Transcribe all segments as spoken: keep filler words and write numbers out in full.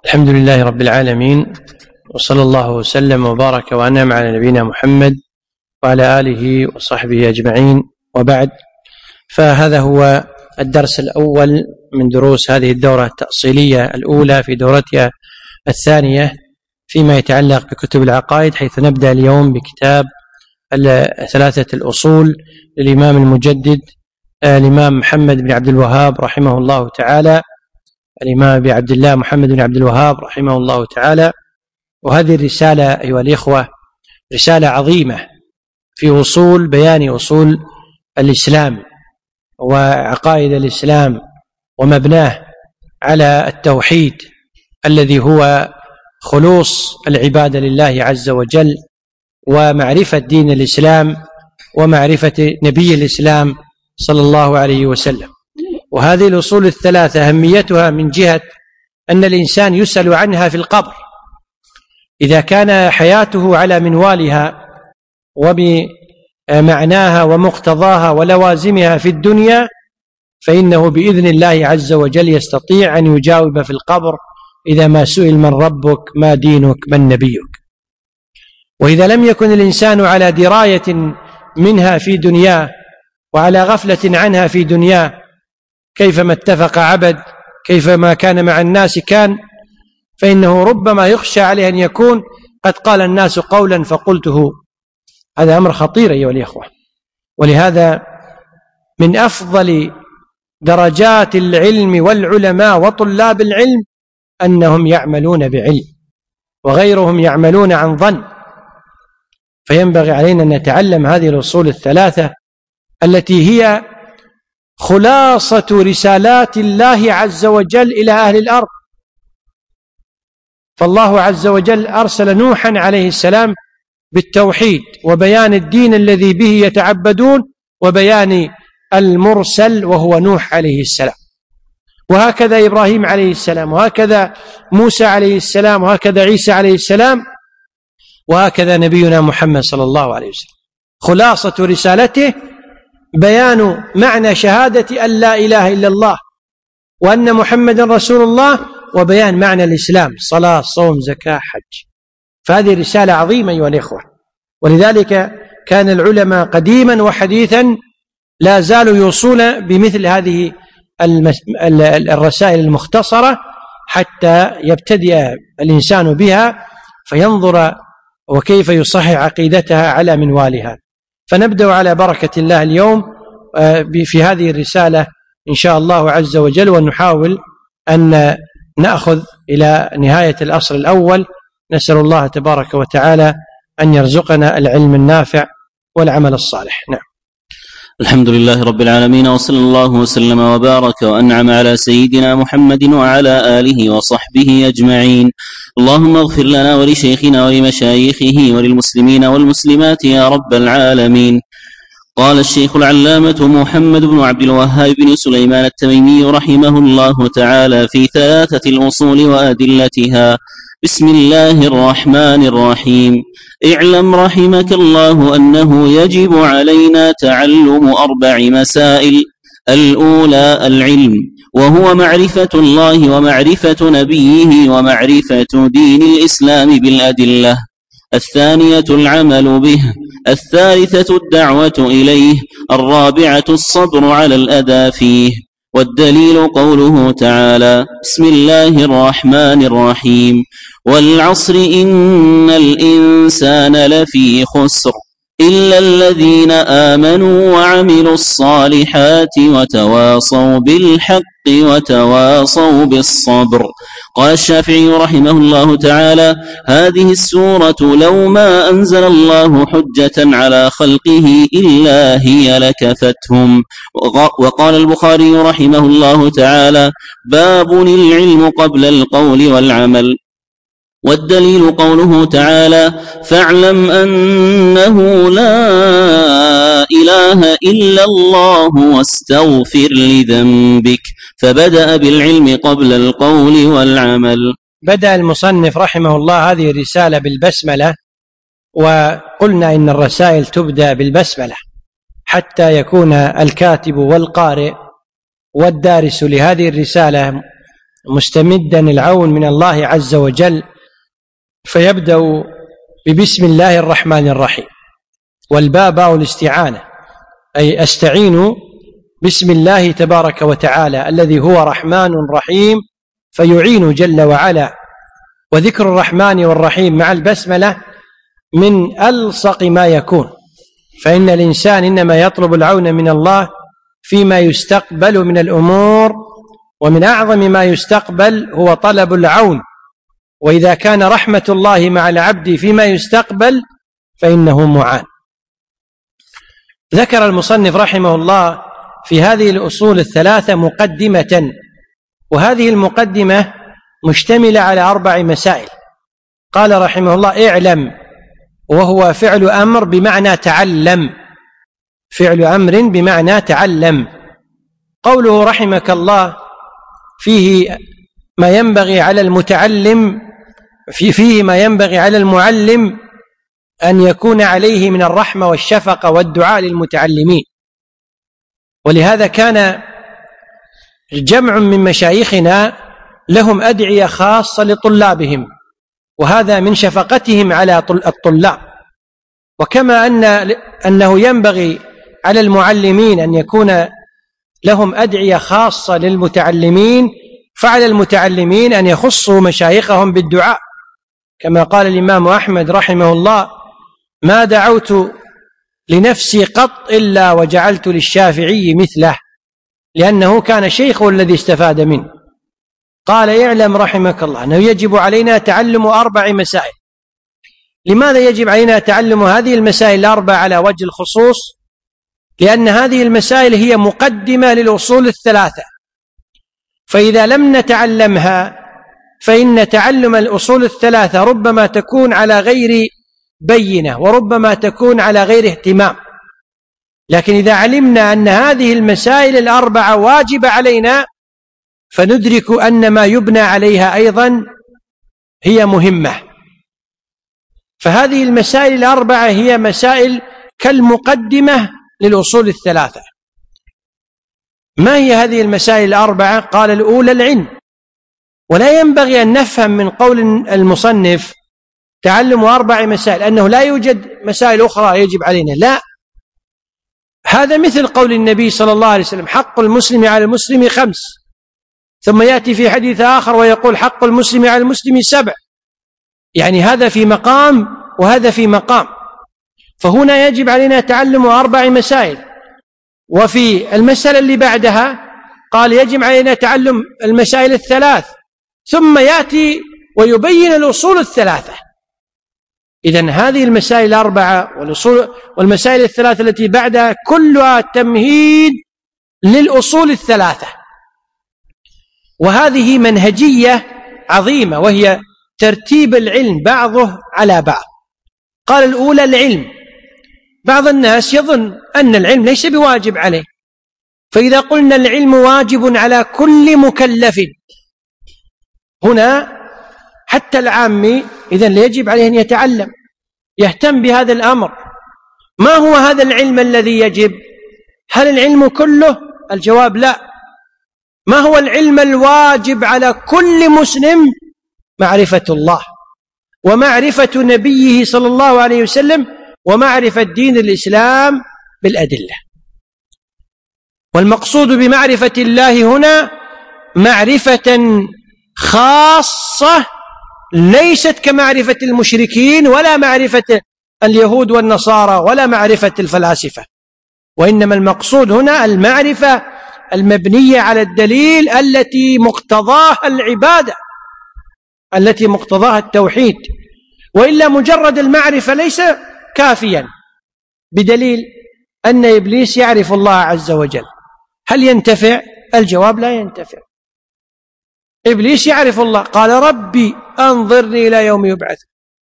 الحمد لله رب العالمين، وصلى الله وسلم وبارك وأنعم على نبينا محمد وعلى آله وصحبه أجمعين، وبعد. فهذا هو الدرس الأول من دروس هذه الدورة التأصيلية الأولى في دورتها الثانية فيما يتعلق بكتب العقائد، حيث نبدأ اليوم بكتاب ثلاثة الأصول للإمام المجدد الإمام محمد بن عبد الوهاب رحمه الله تعالى، الإمام أبي عبد الله محمد بن عبد الوهاب رحمه الله تعالى. وهذه الرسالة أيها الإخوة رسالة عظيمة في وصول بيان أصول الإسلام وعقائد الإسلام ومبناه على التوحيد الذي هو خلوص العبادة لله عز وجل، ومعرفة دين الإسلام ومعرفة نبي الإسلام صلى الله عليه وسلم. وهذه الأصول الثلاثة أهميتها من جهة أن الإنسان يسأل عنها في القبر، إذا كان حياته على منوالها وبمعناها ومقتضاها ولوازمها في الدنيا، فإنه بإذن الله عز وجل يستطيع أن يجاوب في القبر إذا ما سئل من ربك ما دينك من نبيك. وإذا لم يكن الإنسان على دراية منها في دنياه وعلى غفلة عنها في دنياه، كيفما اتفق عبد كيفما كان مع الناس كان، فإنه ربما يخشى عليه أن يكون قد قال الناس قولا فقلته. هذا أمر خطير أيها الإخوة. ولهذا من أفضل درجات العلم والعلماء وطلاب العلم أنهم يعملون بعلم، وغيرهم يعملون عن ظن. فينبغي علينا أن نتعلم هذه الأصول الثلاثة التي هي خلاصة رسالات الله عز وجل إلى أهل الأرض. فالله عز وجل أرسل نوحا عليه السلام بالتوحيد وبيان الدين الذي به يتعبدون، وبيان المرسل وهو نوح عليه السلام، وهكذا إبراهيم عليه السلام، وهكذا موسى عليه السلام، وهكذا عيسى عليه السلام، وهكذا نبينا محمد صلى الله عليه وسلم. خلاصة رسالته بيان معنى شهادة أن لا إله إلا الله وأن محمد رسول الله، وبيان معنى الإسلام صلاة صوم زكاة حج. فهذه رسالة عظيمة أيها الإخوة. ولذلك كان العلماء قديما وحديثا لا زالوا يوصون بمثل هذه الرسائل المختصرة حتى يبتدئ الإنسان بها فينظر وكيف يصحح عقيدتها على منوالها. فنبدأ على بركة الله اليوم في هذه الرسالة إن شاء الله عز وجل، ونحاول أن نأخذ إلى نهاية الأصل الأول. نسأل الله تبارك وتعالى أن يرزقنا العلم النافع والعمل الصالح. نعم. الحمد لله رب العالمين، وصلى الله وسلم وبارك وأنعم على سيدنا محمد وعلى آله وصحبه أجمعين. اللهم اغفر لنا ولشيخنا ولمشايخه وللمسلمين والمسلمات يا رب العالمين. قال الشيخ العلامة محمد بن عبد الوهاب بن سليمان التميمي رحمه الله تعالى في ثلاثة الأصول وأدلتها: بسم الله الرحمن الرحيم. اعلم رحمك الله أنه يجب علينا تعلم أربع مسائل. الأولى العلم، وهو معرفة الله ومعرفة نبيه ومعرفة دين الإسلام بالأدلة. الثانية العمل به. الثالثة الدعوة إليه. الرابعة الصبر على الأذى فيه. والدليل قوله تعالى: بسم الله الرحمن الرحيم. والعصر إن الإنسان لفي خسر إلا الذين آمنوا وعملوا الصالحات وتواصوا بالحق وتواصوا بالصبر. قال الشافعي رحمه الله تعالى: هذه السورة لو ما أنزل الله حجة على خلقه إلا هي لكفتهم. وقال البخاري رحمه الله تعالى: باب العلم قبل القول والعمل. والدليل قوله تعالى: فاعلم أنه لا إله إلا الله واستغفر لذنبك. فبدأ بالعلم قبل القول والعمل. بدأ المصنف رحمه الله هذه الرسالة بالبسملة، وقلنا إن الرسائل تبدأ بالبسملة حتى يكون الكاتب والقارئ والدارس لهذه الرسالة مستمدا العون من الله عز وجل، فيبدأ ببسم الله الرحمن الرحيم، والباء باء الاستعانة، أي أستعين بسم الله تبارك وتعالى الذي هو رحمن رحيم فيعين جل وعلا. وذكر الرحمن والرحيم مع البسملة من ألصق ما يكون، فإن الإنسان إنما يطلب العون من الله فيما يستقبل من الأمور، ومن أعظم ما يستقبل هو طلب العون. وإذا كان رحمة الله مع العبد فيما يستقبل فإنه معان. ذكر المصنف رحمه الله في هذه الأصول الثلاثة مقدمة، وهذه المقدمة مشتملة على أربع مسائل. قال رحمه الله: اعلم، وهو فعل أمر بمعنى تعلم، فعل أمر بمعنى تعلم. قوله رحمك الله فيه ما ينبغي على المتعلم، في فيه ما ينبغي على المعلم أن يكون عليه من الرحمة والشفقة والدعاء للمتعلمين. ولهذا كان جمع من مشايخنا لهم أدعية خاصة لطلابهم، وهذا من شفقتهم على الطلاب. وكما أن أنه ينبغي على المعلمين أن يكون لهم أدعية خاصة للمتعلمين، فعلى المتعلمين أن يخصوا مشايخهم بالدعاء، كما قال الإمام أحمد رحمه الله: ما دعوت لنفسي قط إلا وجعلت للشافعي مثله، لأنه كان شيخه الذي استفاد منه. قال: اعلم رحمك الله أنه يجب علينا تعلم أربع مسائل. لماذا يجب علينا تعلم هذه المسائل الأربع على وجه الخصوص؟ لأن هذه المسائل هي مقدمة للأصول الثلاثة، فإذا لم نتعلمها فإن تعلم الأصول الثلاثة ربما تكون على غير بينة، وربما تكون على غير اهتمام. لكن إذا علمنا أن هذه المسائل الأربعة واجبة علينا، فندرك أن ما يبنى عليها أيضا هي مهمة. فهذه المسائل الأربعة هي مسائل كالمقدمة للأصول الثلاثة. ما هي هذه المسائل الأربعة؟ قال: الأولى العلم. ولا ينبغي أن نفهم من قول المصنف تعلم أربع مسائل أنه لا يوجد مسائل أخرى يجب علينا، لا، هذا مثل قول النبي صلى الله عليه وسلم: حق المسلم على المسلم خمس، ثم يأتي في حديث آخر ويقول: حق المسلم على المسلم سبع. يعني هذا في مقام وهذا في مقام. فهنا يجب علينا تعلم أربع مسائل. وفي المسألة اللي بعدها قال: يجب علينا تعلم المسائل الثلاث، ثم يأتي ويبين الأصول الثلاثة. إذن هذه المسائل الأربعة والأصول والمسائل الثلاثة التي بعدها كلها تمهيد للأصول الثلاثة. وهذه منهجية عظيمة، وهي ترتيب العلم بعضه على بعض. قال: الأولى العلم. بعض الناس يظن أن العلم ليس بواجب عليه، فإذا قلنا العلم واجب على كل مكلف، هنا حتى العامي إذن يجب عليه أن يتعلم، يهتم بهذا الأمر. ما هو هذا العلم الذي يجب؟ هل العلم كله؟ الجواب لا. ما هو العلم الواجب على كل مسلم؟ معرفة الله، ومعرفة نبيه صلى الله عليه وسلم، ومعرفة دين الإسلام بالأدلة. والمقصود بمعرفة الله هنا معرفة خاصة، ليست كمعرفة المشركين ولا معرفة اليهود والنصارى ولا معرفة الفلاسفة، وإنما المقصود هنا المعرفة المبنية على الدليل التي مقتضاها العبادة، التي مقتضاها التوحيد. وإلا مجرد المعرفة ليس كافيا. بدليل أن إبليس يعرف الله عز وجل، هل ينتفع؟ الجواب لا ينتفع. إبليس يعرف الله، قال: ربي أنظرني إلى يوم يبعث.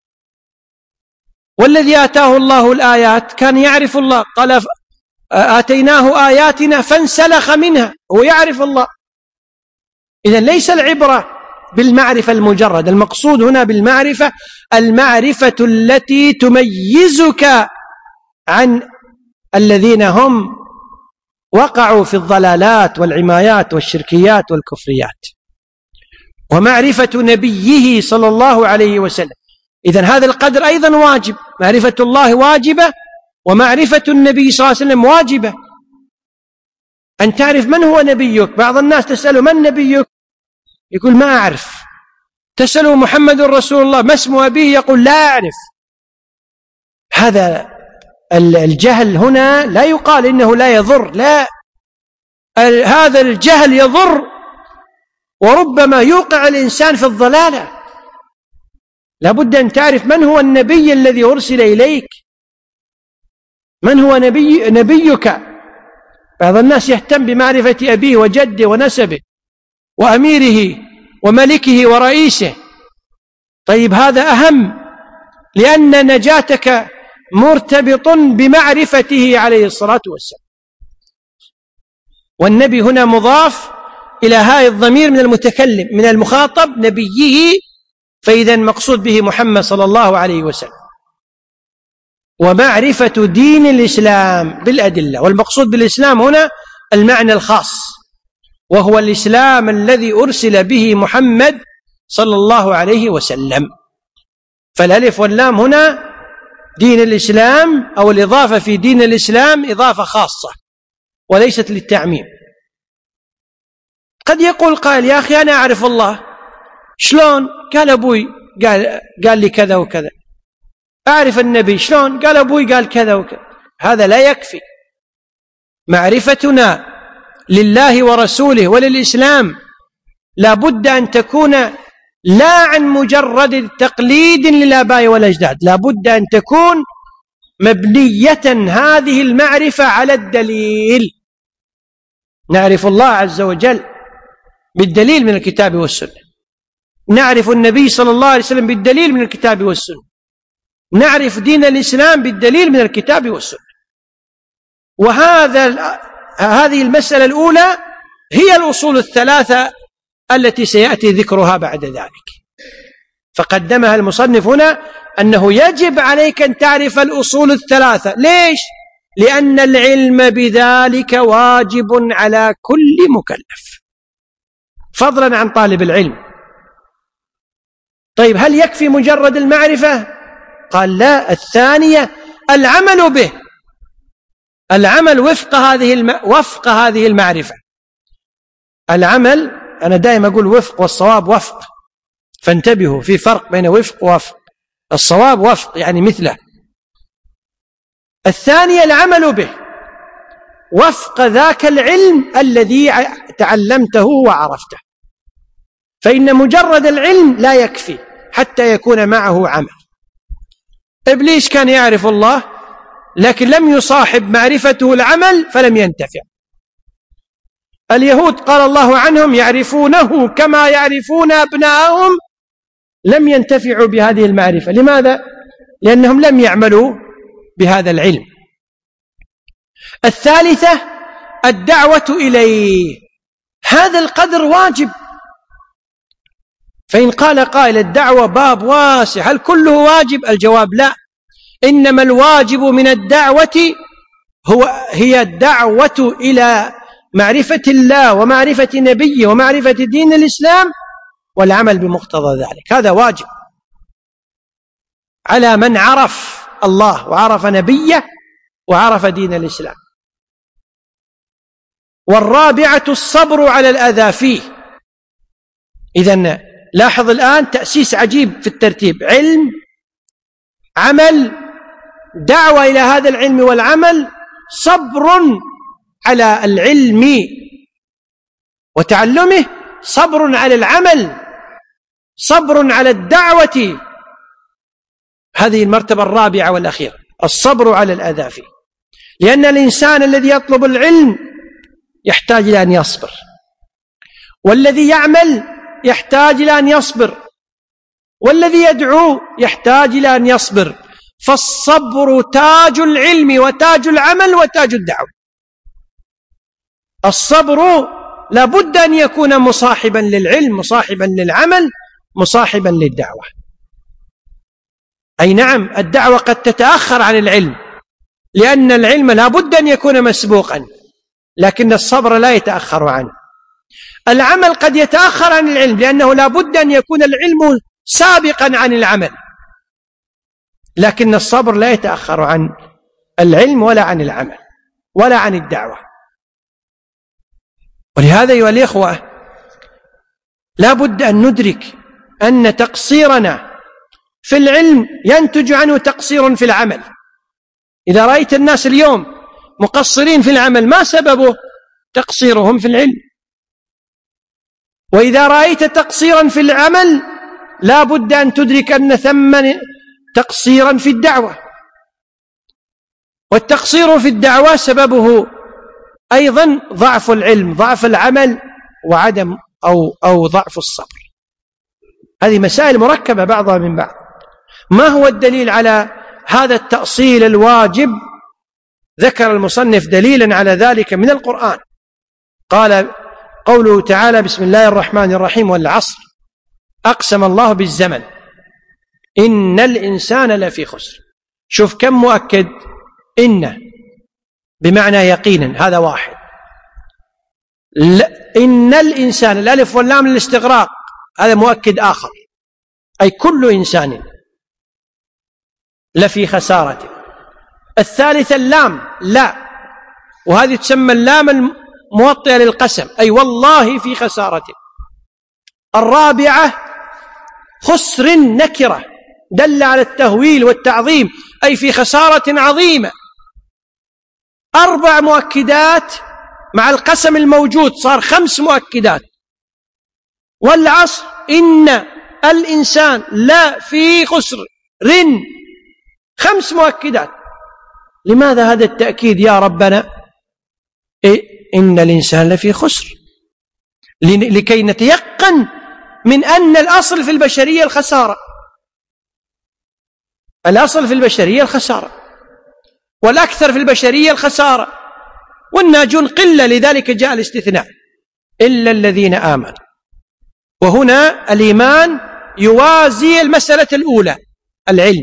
والذي آتاه الله الآيات كان يعرف الله، قال: آتيناه آياتنا فانسلخ منها، هو يعرف الله. إذن ليس العبرة بالمعرفة المجرد، المقصود هنا بالمعرفة المعرفة التي تميزك عن الذين هم وقعوا في الضلالات والعمايات والشركيات والكفريات. ومعرفة نبيه صلى الله عليه وسلم. إذن هذا القدر أيضا واجب، معرفة الله واجبة ومعرفة النبي صلى الله عليه وسلم واجبة. أن تعرف من هو نبيك. بعض الناس تسأله من نبيك؟ يقول ما أعرف. تسأله محمد رسول الله ما اسم أبيه؟ يقول لا أعرف. هذا الجهل هنا لا يقال إنه لا يضر، لا، هذا الجهل يضر وربما يوقع الإنسان في الضلالة. لابد أن تعرف من هو النبي الذي أرسل إليك، من هو نبي نبيك. بعض الناس يهتم بمعرفة أبيه وجده ونسبه وأميره وملكه ورئيسه. طيب هذا أهم، لأن نجاتك مرتبط بمعرفته عليه الصلاة والسلام. والنبي هنا مضاف إلى هاء الضمير من المتكلم من المخاطب نبيه، فإذا مقصود به محمد صلى الله عليه وسلم. ومعرفة دين الإسلام بالأدلة، والمقصود بالإسلام هنا المعنى الخاص، وهو الإسلام الذي أرسل به محمد صلى الله عليه وسلم. فالألف واللام هنا دين الإسلام، أو الإضافة في دين الإسلام إضافة خاصة وليست للتعميم. قد يقول قائل يا أخي أنا أعرف الله، شلون؟ قال أبوي قال, قال لي كذا وكذا. أعرف النبي، شلون؟ قال أبوي قال كذا وكذا. هذا لا يكفي. معرفتنا لله ورسوله وللإسلام لا بد أن تكون لا عن مجرد تقليد للآباء والأجداد، لا بد أن تكون مبنية هذه المعرفة على الدليل. نعرف الله عز وجل بالدليل من الكتاب والسنة، نعرف النبي صلى الله عليه وسلم بالدليل من الكتاب والسنة، نعرف دين الإسلام بالدليل من الكتاب والسنة. وهذا هذه المسألة الأولى هي الأصول الثلاثة التي سيأتي ذكرها بعد ذلك. فقدمها المصنف هنا أنه يجب عليك أن تعرف الأصول الثلاثة. ليش؟ لأن العلم بذلك واجب على كل مكلف، فضلا عن طالب العلم. طيب هل يكفي مجرد المعرفة؟ قال لا، الثانية العمل به، العمل وفق هذه الم... وفق هذه المعرفة. العمل، أنا دائما أقول وفق والصواب وفق، فانتبهوا، في فرق بين وفق ووفق. الصواب وفق يعني مثله. الثانية العمل به وفق ذاك العلم الذي تعلمته وعرفته. فإن مجرد العلم لا يكفي حتى يكون معه عمل. إبليس كان يعرف الله لكن لم يصاحب معرفته العمل فلم ينتفع. اليهود قال الله عنهم يعرفونه كما يعرفون أبناءهم، لم ينتفعوا بهذه المعرفة. لماذا؟ لأنهم لم يعملوا بهذا العلم. الثالثة الدعوة إليه، هذا القدر واجب. فإن قال قائل الدعوة باب واسع، هل كله واجب؟ الجواب لا، إنما الواجب من الدعوة هو هي الدعوة إلى معرفة الله ومعرفة نبيه ومعرفة دين الإسلام والعمل بمقتضى ذلك. هذا واجب على من عرف الله وعرف نبيه وعرف دين الإسلام. والرابعة الصبر على الأذى فيه. إذن لاحظ الآن تأسيس عجيب في الترتيب: علم، عمل، دعوة إلى هذا العلم والعمل، صبر على العلم وتعلمه، صبر على العمل، صبر على الدعوة. هذه المرتبة الرابعة والأخيرة، الصبر على الأذى فيه. لأن الإنسان الذي يطلب العلم يحتاج إلى أن يصبر، والذي يعمل يحتاج إلى أن يصبر، والذي يدعو يحتاج إلى أن يصبر. فالصبر تاج العلم وتاج العمل وتاج الدعوة. الصبر لابد أن يكون مصاحبا للعلم، مصاحبا للعمل، مصاحبا للدعوة. أي نعم، الدعوة قد تتأخر عن العلم لأن العلم لابد أن يكون مسبوقا، لكن الصبر لا يتأخر عنه. العمل قد يتأخر عن العلم، لأنه لا بد أن يكون العلم سابقا عن العمل، لكن الصبر لا يتأخر عن العلم ولا عن العمل ولا عن الدعوة. ولهذا أيها الإخوة لا بد أن ندرك أن تقصيرنا في العلم ينتج عنه تقصير في العمل. إذا رأيت الناس اليوم مقصرين في العمل ما سببه؟ تقصيرهم في العلم. وإذا رأيت تقصيرا في العمل لا بد أن تدرك أن ثم تقصيرا في الدعوة، والتقصير في الدعوة سببه أيضا ضعف العلم، ضعف العمل، وعدم أو, أو ضعف الصبر. هذه مسائل مركبة بعضها من بعض. ما هو الدليل على هذا التأصيل الواجب؟ ذكر المصنف دليلا على ذلك من القرآن. قال قوله تعالى: بسم الله الرحمن الرحيم، والعصر أقسم الله بالزمن إن الإنسان لفي خسر. شوف كم مؤكد، إن بمعنى يقينا، هذا واحد. إن الإنسان، الألف واللام للاستغراق، هذا مؤكد آخر، أي كل إنسان لفي خسارة. الثالث اللام لا، وهذه تسمى اللام الموطئة للقسم، أي والله في خسارة. الرابعة خسر نكرة دل على التهويل والتعظيم، أي في خسارة عظيمة. أربع مؤكدات مع القسم الموجود صار خمس مؤكدات. والعصر إن الإنسان لا في خسر، رن، خمس مؤكدات. لماذا هذا التأكيد يا ربنا؟ إيه؟ إن الإنسان لفي خسر، لكي نتيقن من أن الأصل في البشرية الخسارة. الأصل في البشرية الخسارة، والأكثر في البشرية الخسارة، والناجون قلة، لذلك جاء الاستثناء إلا الذين آمنوا. وهنا الإيمان يوازي المسألة الأولى العلم،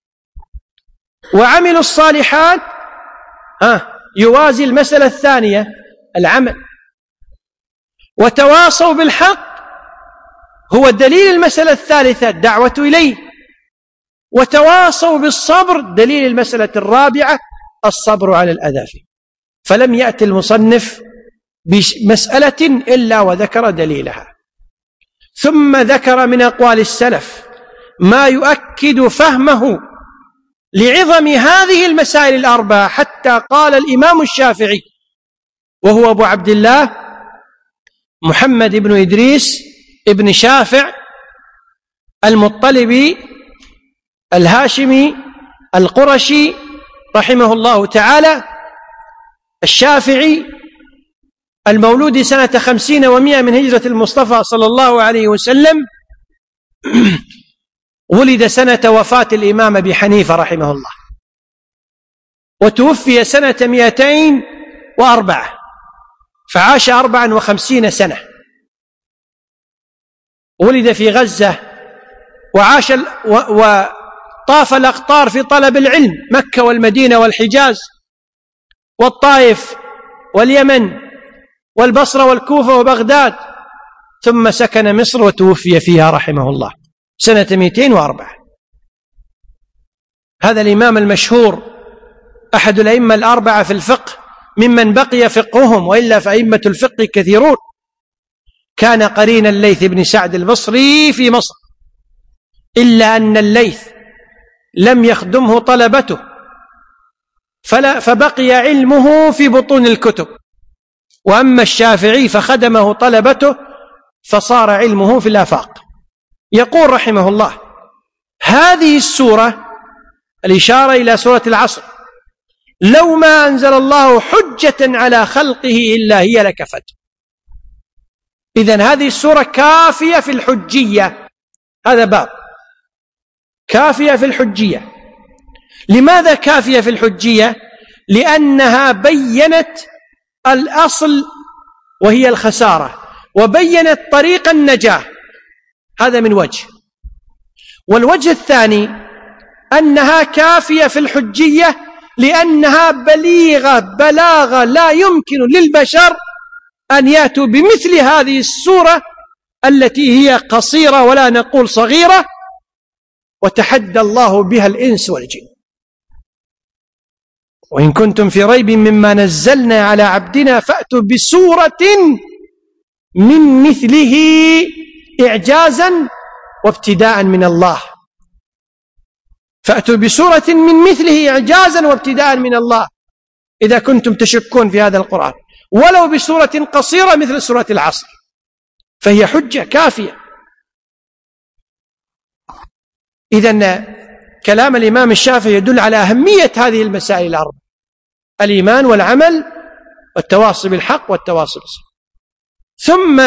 وعمل الصالحات آه يوازي المسألة الثانية العمل، وتواصوا بالحق هو دليل المسألة الثالثة الدعوة إليه، وتواصوا بالصبر دليل المسألة الرابعة الصبر على الأذى فيه. فلم يأتي المصنف بمسألة إلا وذكر دليلها، ثم ذكر من أقوال السلف ما يؤكد فهمه لعظم هذه المسائل الأربعة، حتى قال الإمام الشافعي وهو أبو عبد الله محمد بن إدريس ابن شافع المطلبي الهاشمي القرشي رحمه الله تعالى، الشافعي المولود سنة خمسين ومئة من هجرة المصطفى صلى الله عليه وسلم، ولد سنة وفاة الإمام أبي حنيفة رحمه الله، وتوفي سنة مئتين وأربعة، فعاش أربعا وخمسين سنة. ولد في غزة، وعاش وطاف الأقطار في طلب العلم، مكة والمدينة والحجاز والطائف واليمن والبصرة والكوفة وبغداد، ثم سكن مصر وتوفي فيها رحمه الله سنة مئتين وأربعة. هذا الإمام المشهور أحد الأئمة الأربعة في الفقه، ممن بقي فقههم، وإلا فأئمة الفقه كثيرون. كان قرين الليث بن سعد البصري في مصر، إلا أن الليث لم يخدمه طلبته، فلا فبقي علمه في بطون الكتب، وأما الشافعي فخدمه طلبته فصار علمه في الآفاق. يقول رحمه الله: هذه السورة، الإشارة إلى سورة العصر، لو ما أنزل الله حجة على خلقه إلا هي لكفت. إذن هذه السورة كافية في الحجية، هذا باب، كافية في الحجية. لماذا كافية في الحجية؟ لأنها بيّنت الأصل وهي الخسارة، وبيّنت طريق النجاة، هذا من وجه. والوجه الثاني أنها كافية في الحجية لأنها بليغة بلاغة لا يمكن للبشر أن يأتوا بمثل هذه السورة التي هي قصيرة ولا نقول صغيرة، وتحدى الله بها الإنس والجن. وإن كنتم في ريب مما نزلنا على عبدنا فأتوا بسورة من مثله إعجازا وابتداء من الله. فأتوا بسورة من مثله إعجازا وابتداء من الله إذا كنتم تشكون في هذا القرآن، ولو بسورة قصيرة مثل سورة العصر، فهي حجة كافية. إذن كلام الإمام الشافعي يدل على أهمية هذه المسائل الأربع: الإيمان والعمل والتواصي بالحق والتواصي بالصبر. ثم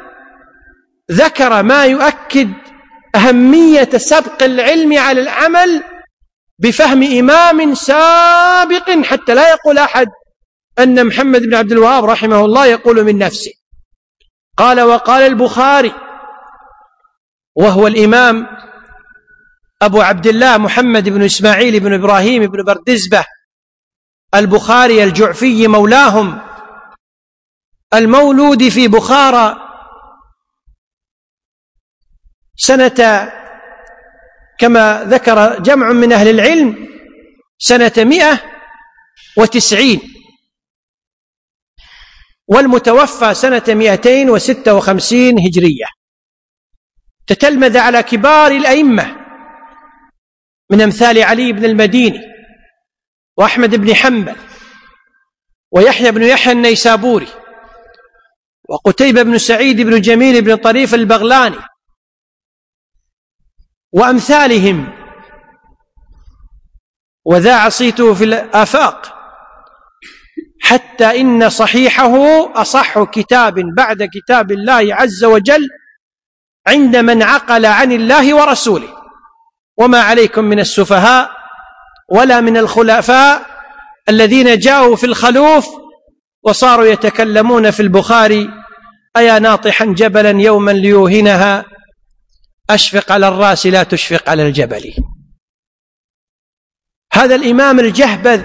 ذكر ما يؤكد أهمية سبق العلم على العمل بفهم إمام سابق، حتى لا يقول أحد أن محمد بن عبد الوهاب رحمه الله يقول من نفسه. قال: وقال البخاري، وهو الإمام أبو عبد الله محمد بن إسماعيل بن إبراهيم بن بردزبة البخاري الجعفي مولاهم، المولود في بخارى سنة، كما ذكر جمع من أهل العلم، سنة مئة وتسعين، والمتوفى سنة مئتين وستة وخمسين هجرية. تتلمذ على كبار الأئمة من أمثال علي بن المديني وأحمد بن حنبل ويحيى بن يحيى النيسابوري وقتيبة بن سعيد بن جميل بن طريف البغلاني وأمثالهم، وذاع صيته في الآفاق، حتى إن صحيحه أصح كتاب بعد كتاب الله عز وجل عند من عقل عن الله ورسوله. وما عليكم من السفهاء ولا من الخلفاء الذين جاءوا في الخلوف وصاروا يتكلمون في البخاري: أيا ناطحا جبلا يوما ليوهنها، أشفق على الرأس لا تشفق على الجبل. هذا الإمام الجهبذ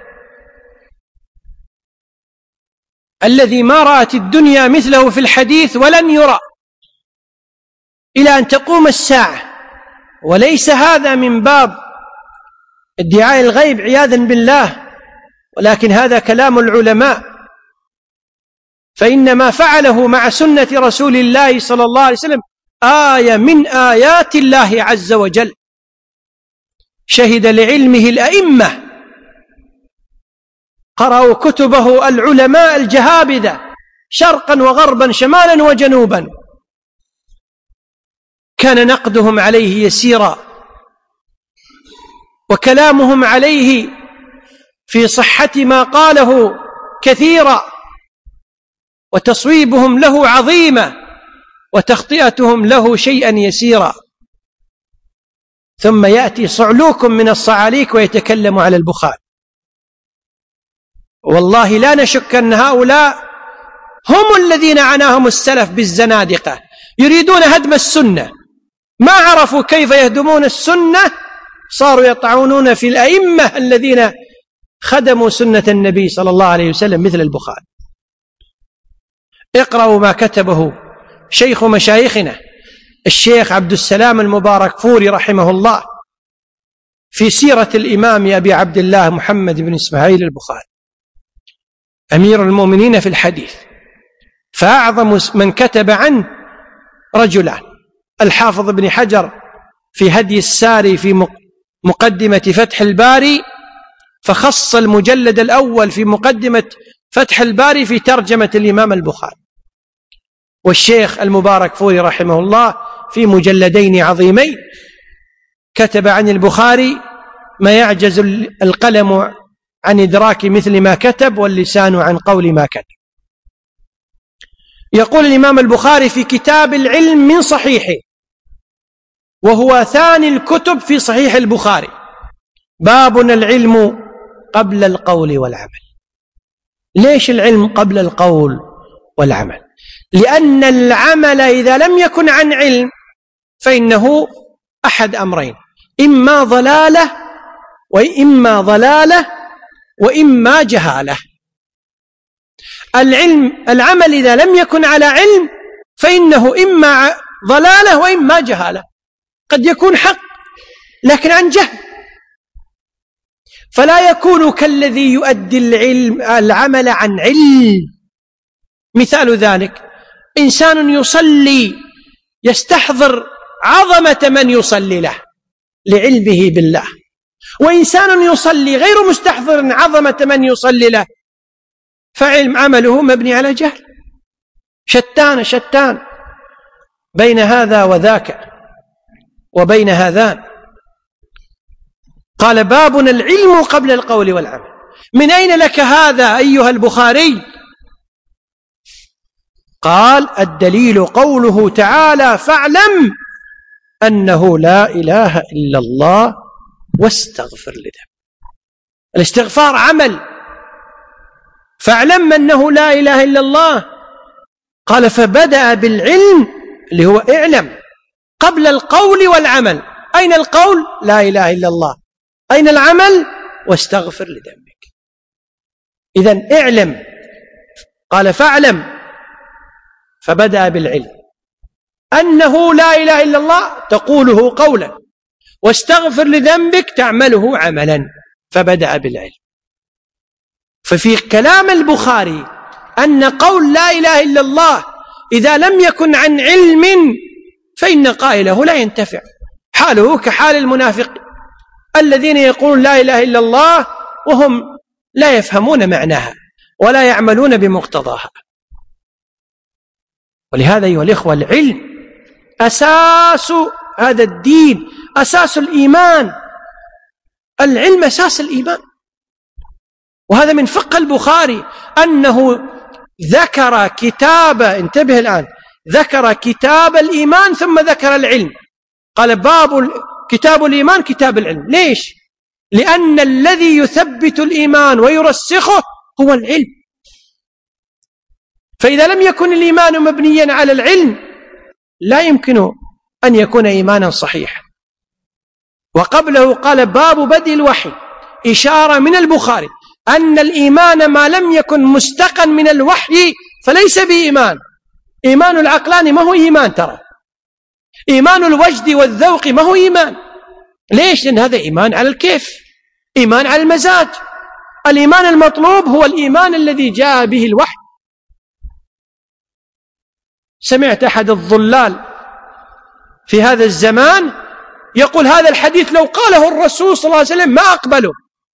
الذي ما رأت الدنيا مثله في الحديث ولن يرى إلى أن تقوم الساعة، وليس هذا من باب ادعاء الغيب عياذا بالله، ولكن هذا كلام العلماء. فإن ما فعله مع سنة رسول الله صلى الله عليه وسلم آية من آيات الله عز وجل، شهد لعلمه الأئمة، قرأوا كتبه العلماء الجهابذة شرقا وغربا شمالا وجنوبا، كان نقدهم عليه يسيرا، وكلامهم عليه في صحة ما قاله كثيرا، وتصويبهم له عظيمة، وتخطئتهم له شيئا يسيرا. ثم يأتي صعلوك من الصعاليك ويتكلم على البخاري. والله لا نشك أن هؤلاء هم الذين عناهم السلف بالزنادقة، يريدون هدم السنة، ما عرفوا كيف يهدمون السنة، صاروا يطعنون في الأئمة الذين خدموا سنة النبي صلى الله عليه وسلم مثل البخاري. اقرأوا ما كتبه شيخ مشايخنا الشيخ عبد السلام المبارك فوري رحمه الله في سيرة الإمام أبي عبد الله محمد بن إسماعيل البخاري أمير المؤمنين في الحديث. فأعظم من كتب عنه رجلان: الحافظ ابن حجر في هدي الساري في مقدمة فتح الباري، فخص المجلد الأول في مقدمة فتح الباري في ترجمة الإمام البخاري، والشيخ المبارك فوري رحمه الله في مجلدين عظيمين كتب عن البخاري ما يعجز القلم عن إدراك مثل ما كتب واللسان عن قول ما كتب. يقول الإمام البخاري في كتاب العلم من صحيحه، وهو ثاني الكتب في صحيح البخاري: بابنا العلم قبل القول والعمل. ليش العلم قبل القول والعمل؟ لأن العمل إذا لم يكن عن علم فإنه أحد أمرين: إما ضلالة وإما ضلالة وإما جهالة. العلم العمل إذا لم يكن على علم فإنه إما ضلالة وإما جهالة، قد يكون حق لكن عن جهل، فلا يكون كالذي يؤدي العلم العمل عن علم. مثال ذلك إنسان يصلي يستحضر عظمة من يصلي له لعلمه بالله، وإنسان يصلي غير مستحضر عظمة من يصلي له فعلم عمله مبني على جهل. شتان شتان بين هذا وذاك وبين هذان. قال بابنا العلم قبل القول والعمل. من أين لك هذا أيها البخاري؟ قال الدليل قوله تعالى فاعلم أنه لا إله إلا الله واستغفر لذنبك. الاستغفار عمل، فاعلم أنه لا إله إلا الله. قال فبدأ بالعلم اللي هو اعلم قبل القول والعمل. أين القول؟ لا إله إلا الله. أين العمل؟ واستغفر لذنبك. إذن اعلم، قال فاعلم، فبدأ بالعلم أنه لا إله إلا الله تقوله قولا، واستغفر لذنبك تعمله عملا، فبدأ بالعلم. ففي كلام البخاري أن قول لا إله إلا الله إذا لم يكن عن علم فإن قائله لا ينتفع، حاله كحال المنافقين الذين يقولون لا إله إلا الله وهم لا يفهمون معناها ولا يعملون بمقتضاها. ولهذا أيها الإخوة العلم أساس هذا الدين، أساس الإيمان. العلم أساس الإيمان. وهذا من فقه البخاري أنه ذكر كتاب، انتبه الآن، ذكر كتاب الإيمان ثم ذكر العلم. قال باب كتاب الإيمان كتاب العلم. ليش؟ لأن الذي يثبت الإيمان ويرسخه هو العلم. فإذا لم يكن الإيمان مبنيا على العلم لا يمكن أن يكون إيمانا صحيحا. وقبله قال باب بدء الوحي، إشارة من البخاري أن الإيمان ما لم يكن مستقا من الوحي فليس بإيمان. إيمان العقلاني ما هو إيمان، ترى إيمان الوجد والذوق ما هو إيمان. ليش؟ لأن هذا إيمان على الكيف، إيمان على المزاج. الإيمان المطلوب هو الإيمان الذي جاء به الوحي. سمعت أحد الضلال في هذا الزمان يقول هذا الحديث لو قاله الرسول صلى الله عليه وسلم ما أقبله،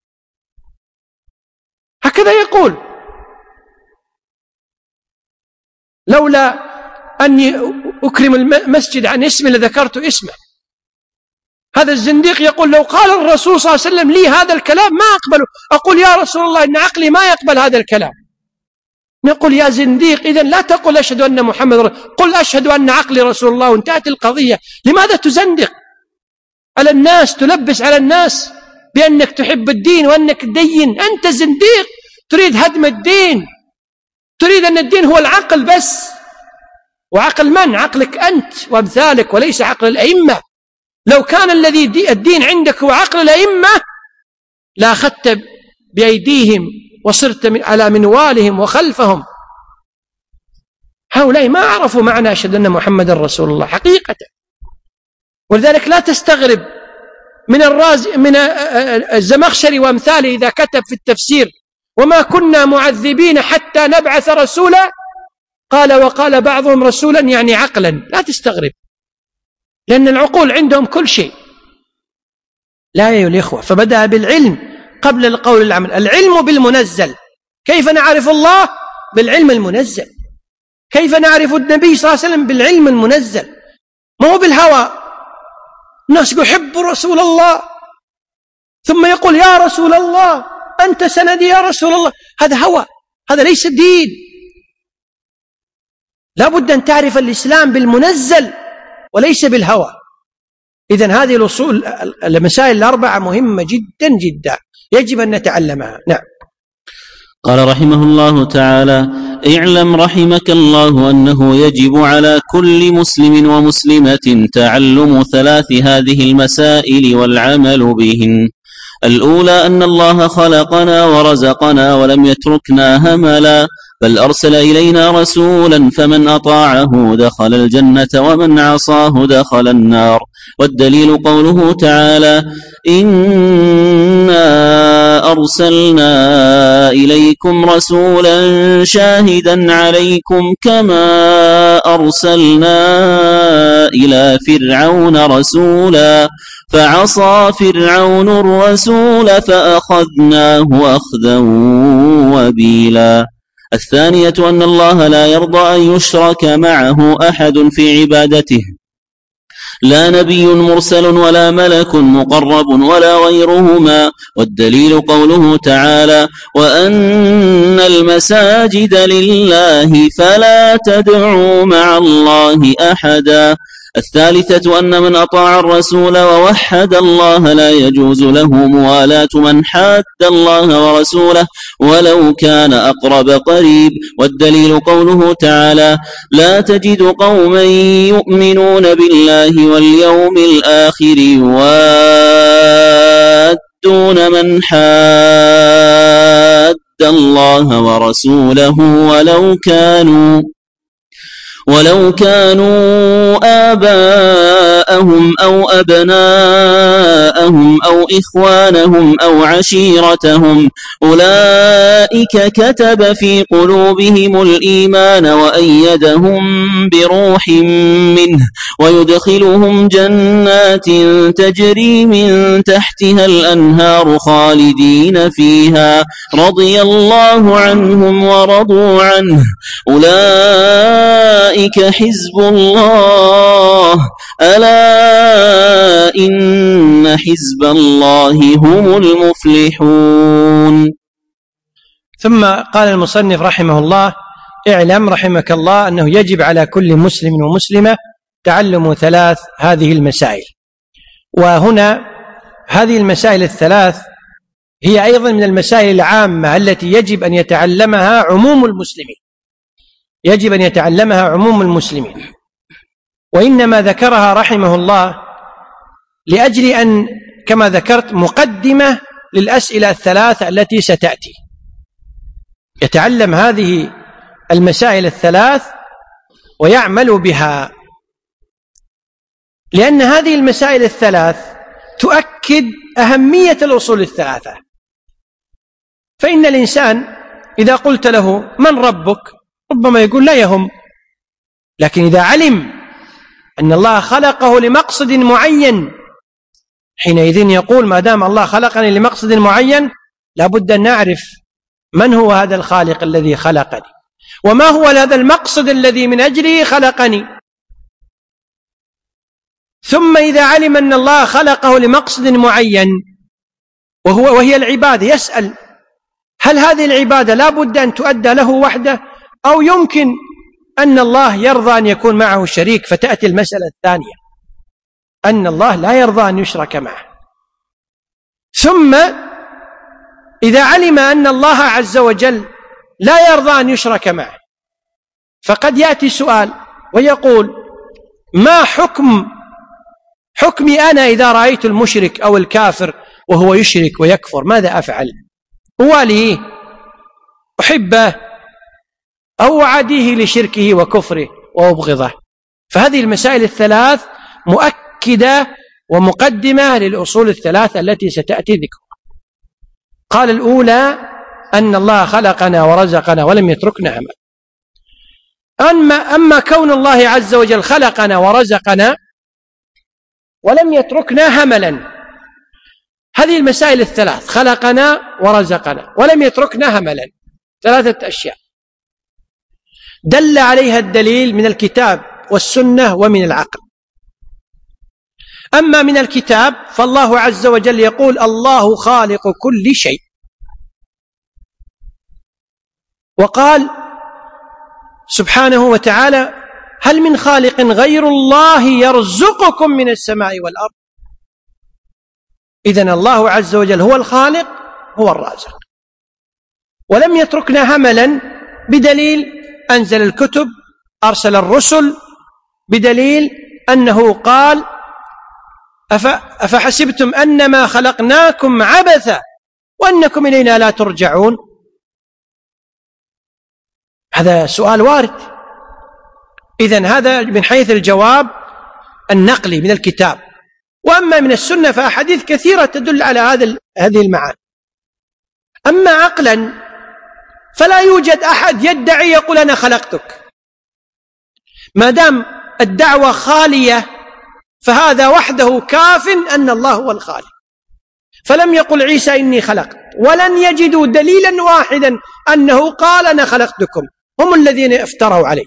هكذا يقول، لولا أني أكرم المسجد عن اسمه لذكرت اسمه. هذا الزنديق يقول لو قال الرسول صلى الله عليه وسلم لي هذا الكلام ما أقبله. أقول يا رسول الله إن عقلي ما يقبل هذا الكلام. نقول يا زنديق إذن لا تقل أشهد أن محمد رسول، قل أشهد أن عقلي رسول الله وانتهت القضية. لماذا تزندق على الناس، تلبس على الناس بأنك تحب الدين وأنك دين؟ أنت زنديق تريد هدم الدين، تريد أن الدين هو العقل بس. وعقل من؟ عقلك أنت وأمثالك وليس عقل الأئمة. لو كان الذي الدين عندك هو عقل الأئمة لا أخذت بأيديهم وصرت على منوالهم وخلفهم. هؤلاء ما عرفوا معنى أشهد أن محمد رسول الله حقيقة. ولذلك لا تستغرب من الراز من الزمخشري وأمثاله إذا كتب في التفسير وما كنا معذبين حتى نبعث رسولا، قال وقال بعضهم رسولا يعني عقلا. لا تستغرب، لأن العقول عندهم كل شيء. لا يا الإخوة، فبدأ بالعلم قبل القول والعمل. العلم بالمنزل. كيف نعرف الله؟ بالعلم المنزل. كيف نعرف النبي صلى الله عليه وسلم؟ بالعلم المنزل، ما هو بالهوى. الناس يحب رسول الله ثم يقول يا رسول الله أنت سندي يا رسول الله، هذا هوى، هذا ليس دين. لا بد أن تعرف الإسلام بالمنزل وليس بالهوى. إذن هذه الأصول المسائل الأربعة مهمة جدا جدا يجب أن نتعلمها. نعم. قال رحمه الله تعالى: اعلم رحمك الله أنه يجب على كل مسلم ومسلمة تعلم ثلاث هذه المسائل والعمل بهن. الأولى أن الله خلقنا ورزقنا ولم يتركنا هملا، بل أرسل إلينا رسولا فمن أطاعه دخل الجنة ومن عصاه دخل النار. والدليل قوله تعالى: إنا أرسلنا إليكم رسولا شاهدا عليكم كما أرسلنا إلى فرعون رسولا فعصى فرعون الرسول فأخذناه أخذا وبيلا. الثانية أن الله لا يرضى أن يشرك معه أحد في عبادته، لا نبي مرسل ولا ملك مقرب ولا غيرهما. والدليل قوله تعالى: وأن المساجد لله فلا تدعوا مع الله أحدا. الثالثة أن من أطاع الرسول ووحد الله لا يجوز له موالاة من حاد الله ورسوله ولو كان أقرب قريب. والدليل قوله تعالى: لا تجد قوما يؤمنون بالله واليوم الآخر يوادون من حاد الله ورسوله ولو كانوا ولو كانوا آباءهم أو أبناءهم أو إخوانهم أو عشيرتهم أولئك كتب في قلوبهم الإيمان وأيدهم بروح منه ويدخلهم جنات تجري من تحتها الأنهار خالدين فيها رضي الله عنهم ورضوا عنه أولئك حزب الله ألا إن حزب الله هم المفلحون. ثم قال المصنف رحمه الله: اعلم رحمك الله أنه يجب على كل مسلم ومسلمة تعلم ثلاث هذه المسائل. وهنا هذه المسائل الثلاث هي أيضا من المسائل العامة التي يجب أن يتعلمها عموم المسلمين يجب أن يتعلمها عموم المسلمين وإنما ذكرها رحمه الله لأجل أن كما ذكرت مقدمة للأسئلة الثلاثة التي ستأتي. يتعلم هذه المسائل الثلاث ويعمل بها، لأن هذه المسائل الثلاث تؤكد أهمية الأصول الثلاثة. فإن الإنسان إذا قلت له من ربك ربما يقول لا يهم، لكن إذا علم أن الله خلقه لمقصد معين حينئذ يقول ما دام الله خلقني لمقصد معين لابد أن نعرف من هو هذا الخالق الذي خلقني وما هو هذا المقصد الذي من أجله خلقني. ثم إذا علم أن الله خلقه لمقصد معين وهو وهي العبادة يسأل هل هذه العبادة لا بد أن تؤدى له وحده أو يمكن أن الله يرضى أن يكون معه شريك، فتأتي المسألة الثانية أن الله لا يرضى أن يشرك معه. ثم إذا علم أن الله عز وجل لا يرضى أن يشرك معه فقد يأتي سؤال ويقول ما حكم حكمي أنا إذا رأيت المشرك أو الكافر وهو يشرك ويكفر ماذا أفعل؟ أواليه أحبه أو أعاديه لشركه وكفره وأبغضه؟ فهذه المسائل الثلاث مؤكدة ومقدمة للأصول الثلاثة التي ستأتي ذكرها. قال الأولى أن الله خلقنا ورزقنا ولم يتركنا هملا. أما, أما كون الله عز وجل خلقنا ورزقنا ولم يتركنا هملا، هذه المسائل الثلاث خلقنا ورزقنا ولم يتركنا هملا ثلاثة أشياء دل عليها الدليل من الكتاب والسنة ومن العقل. أما من الكتاب فالله عز وجل يقول الله خالق كل شيء، وقال سبحانه وتعالى هل من خالق غير الله يرزقكم من السماء والأرض؟ إذن الله عز وجل هو الخالق هو الرازق، ولم يتركنا هملا بدليل أنزل الكتب أرسل الرسل، بدليل أنه قال أفحسبتم أنما خلقناكم عبثا وأنكم إلينا لا ترجعون. هذا سؤال وارد. إذن هذا من حيث الجواب النقلي من الكتاب. وأما من السنة فأحاديث كثيرة تدل على هذا هذه المعاني. أما عقلا فلا يوجد أحد يدعي يقول أنا خلقتك. ما دام الدعوة خالية فهذا وحده كاف أن الله هو الخالق. فلم يقل عيسى إني خلقت، ولن يجدوا دليلا واحدا أنه قال أنا خلقتكم، هم الذين افتروا عليه.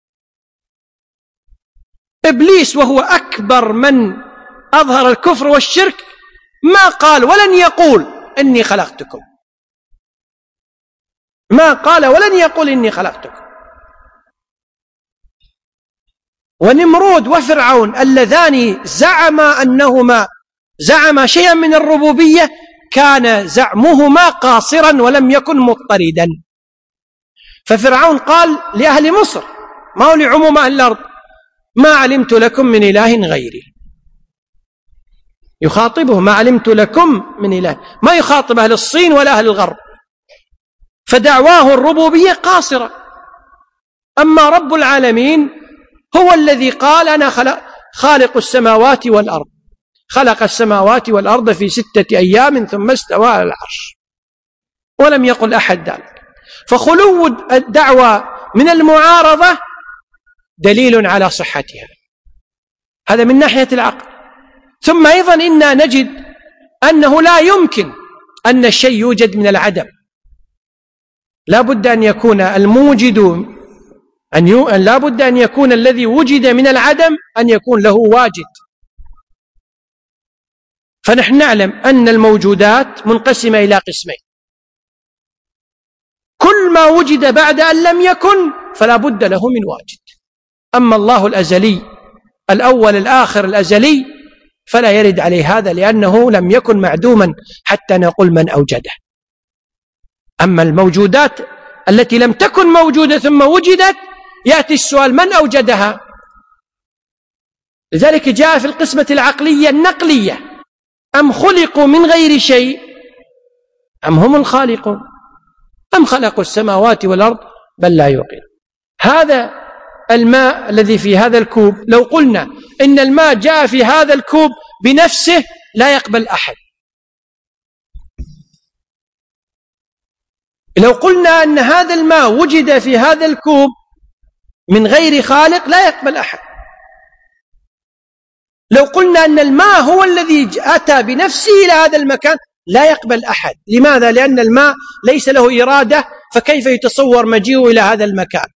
إبليس وهو أكبر من أظهر الكفر والشرك ما قال ولن يقول إني خلقتكم، ما قال ولن يقول إني خلقتكم. ونمرود وفرعون اللذان زعم أنهما زعم شيئا من الربوبية كان زعمهما قاصرا ولم يكن مضطردا. ففرعون قال لأهل مصر، ما هو لعموم أهل الأرض، ما علمت لكم من إله غيري. يخاطبه ما علمت لكم من إله، ما يخاطب أهل الصين ولا أهل الغرب. فدعواه الربوبية قاصرة. أما رب العالمين هو الذي قال أنا خلق خالق السماوات والأرض، خلق السماوات والأرض في ستة أيام ثم استوى على العرش، ولم يقل أحد ذلك. فخلو الدعوة من المعارضة دليل على صحتها، هذا من ناحية العقل. ثم أيضا إنا نجد أنه لا يمكن أن الشيء يوجد من العدم، لا بد أن يكون الموجد أن يو... لا بد أن يكون الذي وجد من العدم أن يكون له واجد. فنحن نعلم أن الموجودات منقسمة إلى قسمين، كل ما وجد بعد أن لم يكن فلا بد له من واجد. أما الله الأزلي الأول الآخر الأزلي فلا يرد عليه هذا، لأنه لم يكن معدوما حتى نقول من أوجده. أما الموجودات التي لم تكن موجودة ثم وجدت يأتي السؤال من أوجدها. لذلك جاء في القسمة العقلية النقلية، أم خلقوا من غير شيء أم هم الخالقون أم خلقوا السماوات والأرض بل لا يوقن. هذا الماء الذي في هذا الكوب لو قلنا إن الماء جاء في هذا الكوب بنفسه لا يقبل أحد. لو قلنا أن هذا الماء وجد في هذا الكوب من غير خالق لا يقبل أحد. لو قلنا أن الماء هو الذي أتى بنفسه إلى هذا المكان لا يقبل أحد. لماذا؟ لأن الماء ليس له إرادة، فكيف يتصور مجيئه إلى هذا المكان؟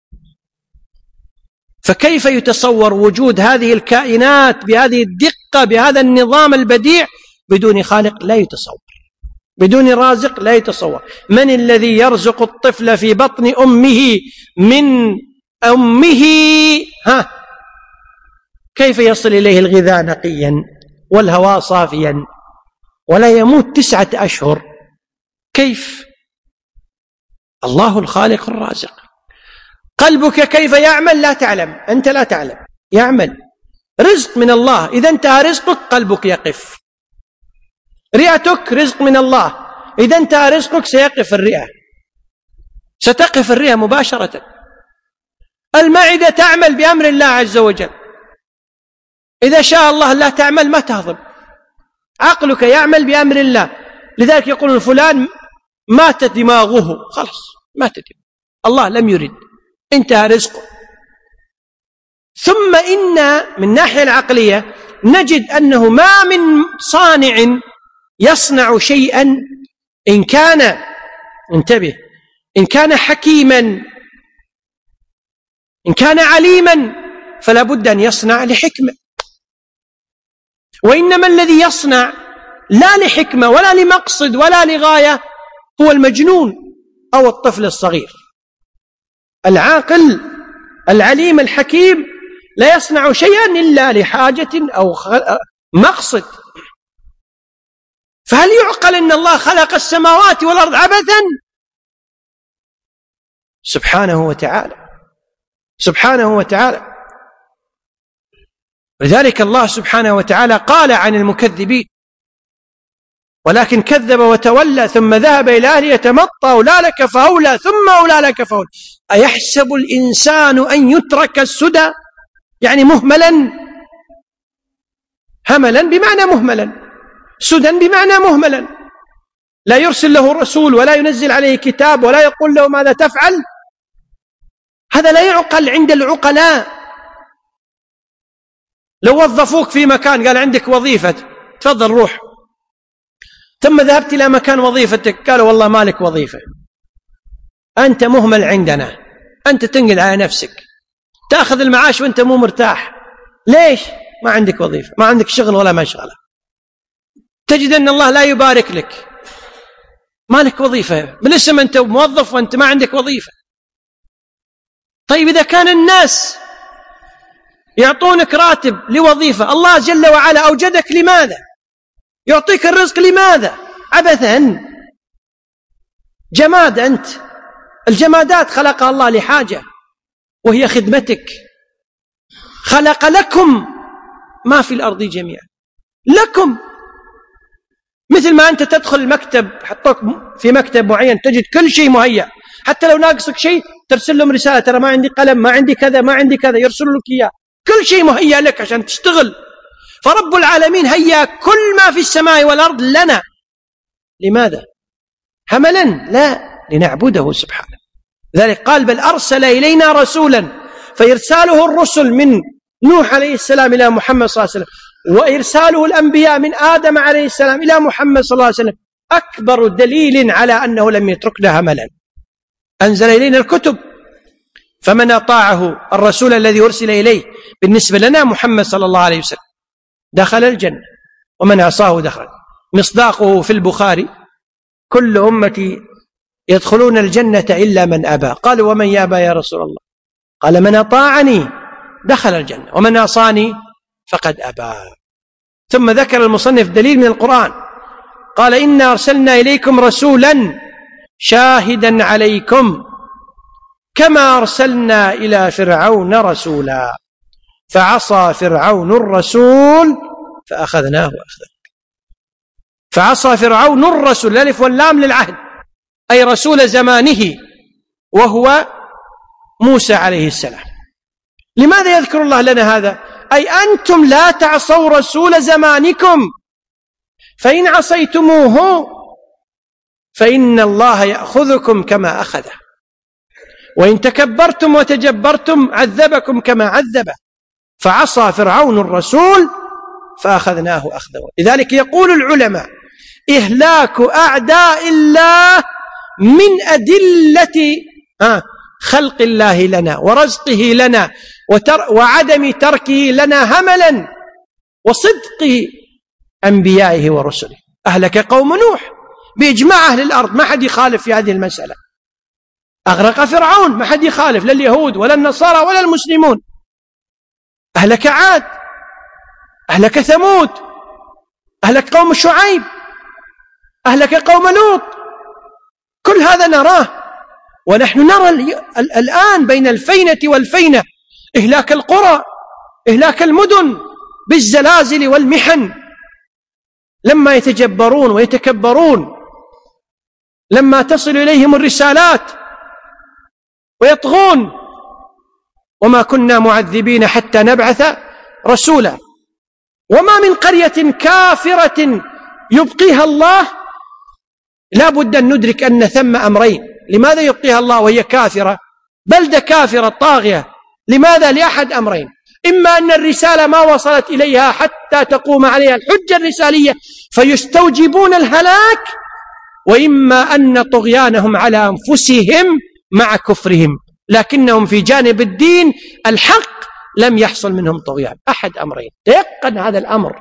فكيف يتصور وجود هذه الكائنات بهذه الدقة بهذا النظام البديع بدون خالق؟ لا يتصور. بدون رازق لا يتصور. من الذي يرزق الطفل في بطن أمه من أمه؟ ها كيف يصل إليه الغذاء نقيا والهواء صافيا ولا يموت تسعة أشهر؟ كيف؟ الله الخالق الرازق. قلبك كيف يعمل لا تعلم، أنت لا تعلم، يعمل رزق من الله. إذا انتهى رزقك قلبك يقف. رئتك رزق من الله، إذا انتهى رزقك سيقف الرئة، ستقف الرئة مباشرة. المعدة تعمل بأمر الله عز وجل، إذا شاء الله لا تعمل ما تهضم. عقلك يعمل بأمر الله، لذلك يقولون فلان مات دماغه، خلاص مات دماغه، الله لم يرد، انتهى رزقه. ثم إن من ناحية العقلية نجد أنه ما من صانع يصنع شيئا إن كان انتبه إن كان حكيما إن كان عليما فلا بد أن يصنع لحكمة. وإنما الذي يصنع لا لحكمة ولا لمقصد ولا لغاية هو المجنون أو الطفل الصغير. العاقل العليم الحكيم لا يصنع شيئا إلا لحاجة أو مقصد. فهل يعقل أن الله خلق السماوات والأرض عبثا؟ سبحانه وتعالى سبحانه وتعالى. لذلك الله سبحانه وتعالى قال عن المكذبين ولكن كذب وتولى ثم ذهب إلى أهله يتمطى، أولى لك فأولى ثم أولى لك فأولى. أيحسب الإنسان أن يترك السدى؟ يعني مهملا، هملا بمعنى مهملا، سدى بمعنى مهملا، لا يرسل له الرسول ولا ينزل عليه كتاب ولا يقول له ماذا تفعل. هذا لا يعقل عند العقلاء. لو وظفوك في مكان قال عندك وظيفة تفضل روح، ثم ذهبت إلى مكان وظيفتك قالوا والله مالك وظيفة، أنت مهمل عندنا، أنت تنقل على نفسك، تأخذ المعاش وأنت مو مرتاح. ليش؟ ما عندك وظيفة، ما عندك شغل ولا مشغلة، تجد أن الله لا يبارك لك، مالك وظيفة، بالاسم أنت موظف وأنت ما عندك وظيفة. طيب إذا كان الناس يعطونك راتب لوظيفة، الله جل وعلا أوجدك لماذا؟ يعطيك الرزق لماذا؟ عبثا، جماد أنت. الجمادات خلقها الله لحاجة وهي خدمتك. خلق لكم ما في الأرض جميعا، لكم. مثل ما أنت تدخل المكتب، حطوك في مكتب معين تجد كل شيء مهيأ، حتى لو ناقصك شيء ترسل لهم رسالة ترى ما عندي قلم، ما عندي كذا، ما عندي كذا، يرسلوا لك إياه، كل شيء مهيأ لك عشان تشتغل. فرب العالمين هيا كل ما في السماء والأرض لنا. لماذا؟ هملا؟ لا، لنعبده سبحانه. ذلك قال بل أرسل إلينا رسولا، فإرساله الرسل من نوح عليه السلام إلى محمد صلى الله عليه وسلم، وإرساله الأنبياء من آدم عليه السلام إلى محمد صلى الله عليه وسلم أكبر دليل على أنه لم يتركنا هملا. أنزل إلينا الكتب، فمن أطاعه الرسول الذي أرسل إليه بالنسبة لنا محمد صلى الله عليه وسلم دخل الجنة، ومن عصاه دخل. مصداقه في البخاري كل أمتي يدخلون الجنة إلا من أبى. قالوا ومن يأبى يا رسول الله؟ قال من أطاعني دخل الجنة ومن عصاني فقد أبى. ثم ذكر المصنف دليل من القرآن، قال إنا أرسلنا إليكم رسولا شاهدا عليكم كما أرسلنا إلى فرعون رسولا فعصى فرعون الرسول فأخذناه أخذا. فعصى فرعون الرسول، الألف واللام للعهد، أي رسول زمانه وهو موسى عليه السلام. لماذا يذكر الله لنا هذا؟ أي أنتم لا تعصوا رسول زمانكم، فإن عصيتموه فإن الله يأخذكم كما أخذه، وإن تكبرتم وتجبرتم عذبكم كما عذبه. فعصى فرعون الرسول فأخذناه أخذا. لذلك يقول العلماء إهلاك أعداء الله من أدلة خلق الله لنا ورزقه لنا وعدم تركه لنا هملا وصدق أنبيائه ورسله. أهلك قوم نوح بإجماع أهل الأرض، ما حد يخالف في هذه المسألة. أغرق فرعون، ما حد يخالف، لا اليهود ولا النصارى ولا المسلمون. أهلك عاد، أهلك ثمود، أهلك قوم شعيب، أهلك قوم لوط. كل هذا نراه، ونحن نرى الآن بين الفينة والفينة إهلاك القرى، إهلاك المدن بالزلازل والمحن، لما يتجبرون ويتكبرون، لما تصل إليهم الرسالات ويطغون. وما كنا معذبين حتى نبعث رسولا. وما من قرية كافرة يبقيها الله. لا بد أن ندرك أن ثم أمرين. لماذا يبقيها الله وهي كافرة؟ بلدة كافرة طاغية. لماذا؟ لأحد أمرين: إما أن الرسالة ما وصلت إليها حتى تقوم عليها الحجة الرسالية فيستوجبون الهلاك، وإما أن طغيانهم على أنفسهم مع كفرهم، لكنهم في جانب الدين الحق لم يحصل منهم طغيان. أحد أمرين، تيقن هذا الأمر.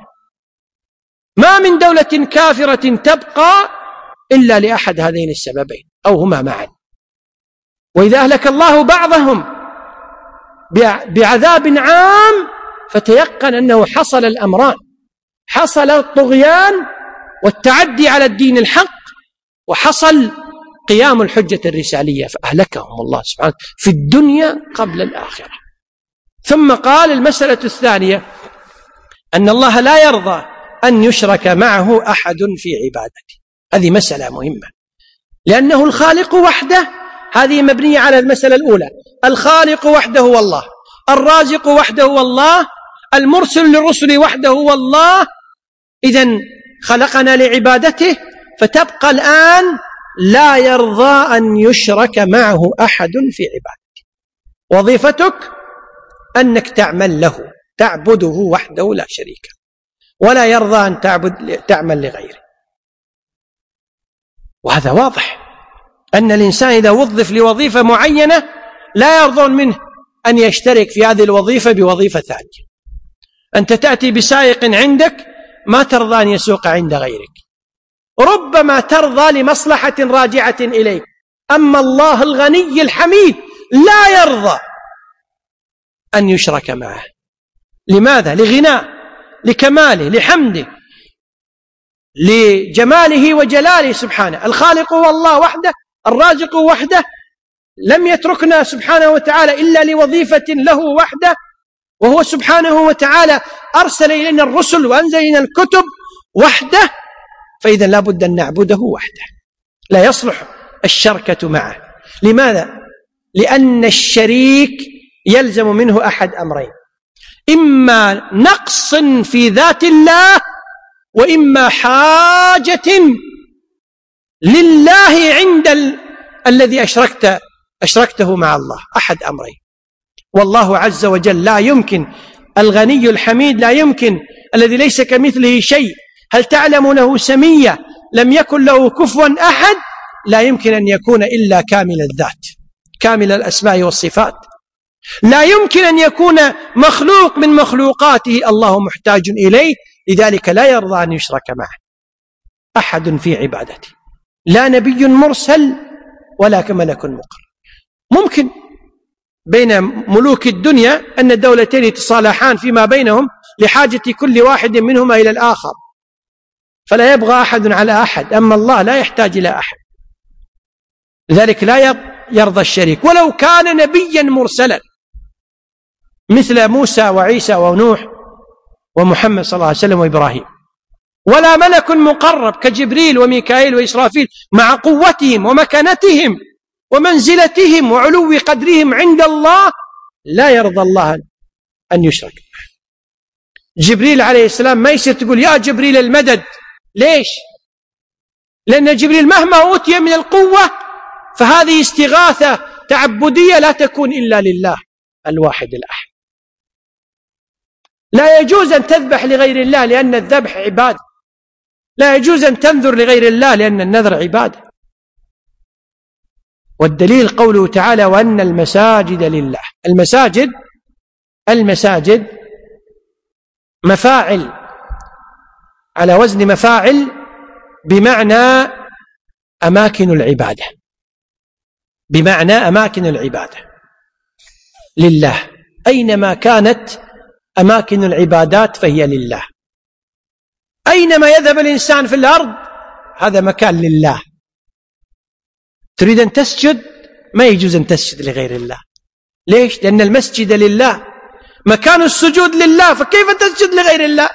ما من دولة كافرة تبقى إلا لأحد هذين السببين أو هما معا. وإذا أهلك الله بعضهم بعذاب عام فتيقن أنه حصل الأمران: حصل الطغيان والتعدي على الدين الحق، وحصل قيام الحجة الرسالية، فأهلكهم الله سبحانه في الدنيا قبل الآخرة. ثم قال المسألة الثانية أن الله لا يرضى أن يشرك معه أحد في عبادته. هذه مسألة مهمة، لأنه الخالق وحده، هذه مبنية على المسألة الأولى، الخالق وحده هو الله، الرازق وحده هو الله، المرسل للرسل وحده هو الله. إذن خلقنا لعبادته، فتبقى الآن لا يرضى أن يشرك معه أحد في عبادته. وظيفتك أنك تعمل له، تعبده وحده لا شريك، ولا يرضى أن تعبد تعمل لغيره. وهذا واضح أن الإنسان إذا وظف لوظيفة معينة لا يرضون منه أن يشترك في هذه الوظيفة بوظيفة ثانية. أنت تأتي بسائق عندك، ما ترضى أن يسوق عند غيرك، ربما ترضى لمصلحة راجعة إليك. أما الله الغني الحميد لا يرضى أن يشرك معه. لماذا؟ لغناه، لكماله، لحمده، لجماله وجلاله سبحانه. الخالق هو الله وحده، الرازق وحده، لم يتركنا سبحانه وتعالى إلا لوظيفة له وحده، وهو سبحانه وتعالى أرسل إلينا الرسل وأنزل إلينا الكتب وحده. فإذا لا بد أن نعبده وحده، لا يصلح الشركة معه. لماذا؟ لأن الشريك يلزم منه أحد أمرين: إما نقص في ذات الله، وإما حاجة لله عند ال... الذي أشركت أشركته مع الله. أحد أمرين. والله عز وجل لا يمكن، الغني الحميد لا يمكن، الذي ليس كمثله شيء، هل تعلم له سمية، لم يكن له كفوا أحد، لا يمكن أن يكون إلا كامل الذات، كامل الأسماء والصفات. لا يمكن أن يكون مخلوق من مخلوقاته الله محتاج إليه، لذلك لا يرضى أن يشرك معه أحد في عبادته، لا نبي مرسل ولا ملك مقرب. ممكن بين ملوك الدنيا أن الدولتين يتصالحان فيما بينهم لحاجة كل واحد منهما إلى الآخر، فلا يبغى أحد على أحد. أما الله لا يحتاج إلى أحد، لذلك لا يرضى الشريك ولو كان نبيا مرسلا مثل موسى وعيسى ونوح ومحمد صلى الله عليه وسلم وإبراهيم، ولا ملك مقرب كجبريل وميكائيل وإسرافيل مع قوتهم ومكانتهم ومنزلتهم وعلو قدرهم عند الله، لا يرضى الله أن يشرك. جبريل عليه السلام ما يصير تقول يا جبريل المدد. ليش؟ لأن جبريل مهما أوتي من القوة فهذه استغاثة تعبدية لا تكون إلا لله الواحد الأحد. لا يجوز أن تذبح لغير الله لأن الذبح عبادة، لا يجوز أن تنذر لغير الله لأن النذر عبادة. والدليل قوله تعالى وأن المساجد لله. المساجد المساجد مفاعل على وزن مفاعل، بمعنى أماكن العبادة، بمعنى أماكن العبادة لله. أينما كانت أماكن العبادات فهي لله. أينما يذهب الإنسان في الأرض هذا مكان لله. تريد أن تسجد ما يجوز أن تسجد لغير الله. ليش؟ لأن المسجد لله، مكان السجود لله، فكيف تسجد لغير الله؟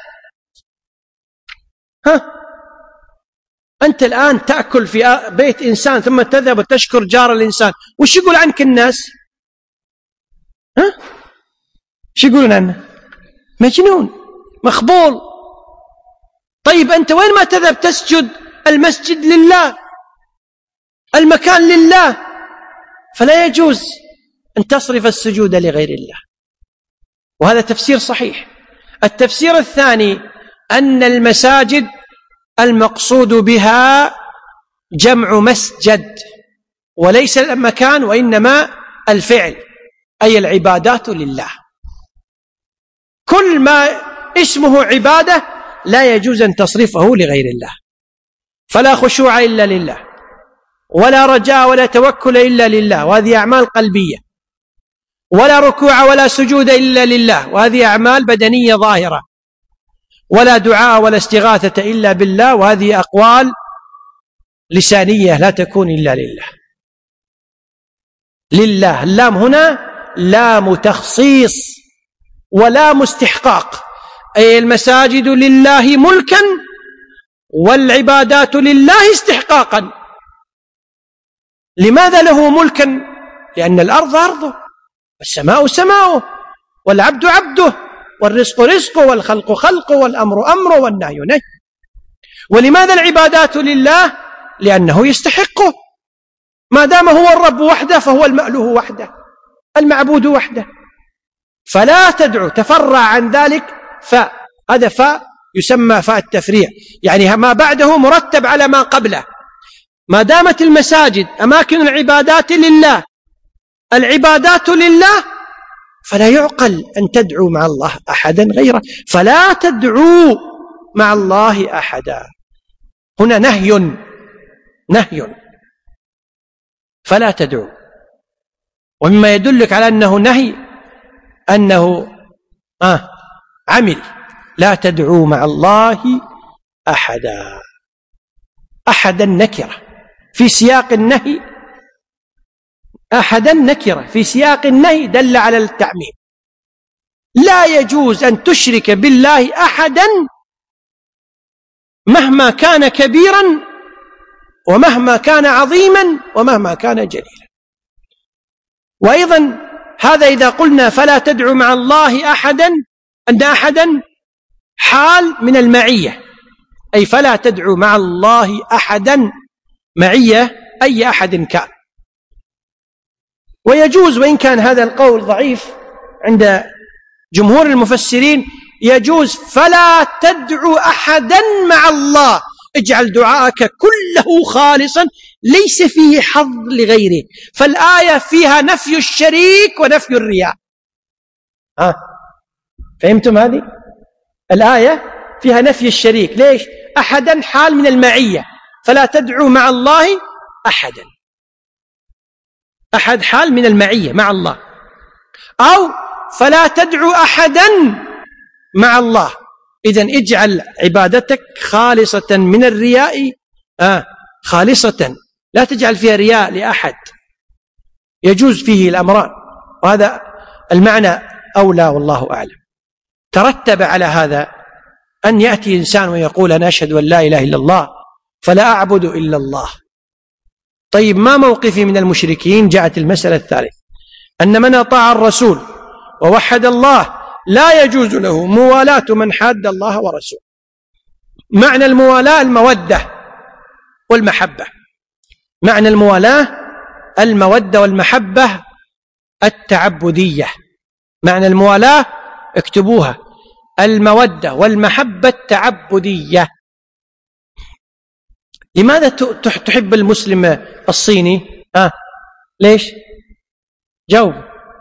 ها؟ أنت الآن تأكل في بيت إنسان ثم تذهب وتشكر جار الإنسان، وش يقول عنك الناس؟ ها؟ وش يقولون عنه؟ مجنون، مخبول. طيب أنت وين ما تذهب تسجد؟ المسجد لله، المكان لله، فلا يجوز أن تصرف السجود لغير الله. وهذا تفسير صحيح. التفسير الثاني أن المساجد المقصود بها جمع مسجد، وليس المكان وإنما الفعل، أي العبادات لله. كل ما اسمه عبادة لا يجوز أن تصرفه لغير الله. فلا خشوع إلا لله، ولا رجاء ولا توكل إلا لله، وهذه أعمال قلبية. ولا ركوع ولا سجود إلا لله، وهذه أعمال بدنية ظاهرة. ولا دعاء ولا استغاثة إلا بالله، وهذه أقوال لسانية لا تكون إلا لله. لله، اللام هنا لام تخصيص ولا مستحقاق، أي المساجد لله ملكا والعبادات لله استحقاقا. لماذا له ملكا؟ لأن الأرض أرضه، والسماء سماؤه، والعبد عبده، والرزق رزقه، والخلق خلقه، والأمر أمره، والنهي نهيه. ولماذا العبادات لله؟ لأنه يستحقه، ما دام هو الرب وحده فهو المألوه وحده، المعبود وحده. فلا تدعو، تفرع عن ذلك فاء، هذا فاء يسمى فاء التفريع، يعني ما بعده مرتب على ما قبله. ما دامت المساجد أماكن العبادات لله، العبادات لله، فلا يعقل أن تدعو مع الله أحدا غيره. فلا تدعو مع الله أحدا، هنا نهي، نهي، فلا تدعو. ومما يدلك على أنه نهي أنه آه عمل، لا تدعو مع الله أحدا. أحدا نكرة في سياق النهي، أحدا نكرة في سياق النهي دل على التعميم. لا يجوز أن تشرك بالله أحدا مهما كان كبيرا، ومهما كان عظيما، ومهما كان جليلا. وأيضا هذا إذا قلنا فلا تدعو مع الله أحدا، أن أحدا حال من المعية، أي فلا تدعو مع الله أحدا معية أي أحد كان. ويجوز، وإن كان هذا القول ضعيف عند جمهور المفسرين، يجوز فلا تدعو أحدا مع الله، اجعل دعاءك كله خالصا ليس فيه حظ لغيره. فالآية فيها نفي الشريك ونفي الرياء. آه. فهمتم هذه؟ الآية فيها نفي الشريك، ليش؟ أحدا حال من المعية، فلا تدعو مع الله أحدا، أحد حال من المعية مع الله. أو فلا تدعو أحدا مع الله، إذن اجعل عبادتك خالصة من الرياء، آه خالصة، لا تجعل فيها رياء لأحد، يجوز فيه الأمران، وهذا المعنى أولى والله أعلم. ترتب على هذا أن يأتي إنسان ويقول أنا أشهد أن لا إله إلا الله فلا أعبد إلا الله. طيب ما موقفي من المشركين؟ جاءت المسألة الثالثة، أن من أطاع الرسول ووحد الله لا يجوز له موالاة من حاد الله ورسوله. معنى الموالاة المودة والمحبة، معنى الموالاة المودة والمحبة التعبدية. معنى الموالاة اكتبوها، المودة والمحبة التعبدية. لماذا تحب المسلم الصيني؟ آه. ليش؟ جاوب.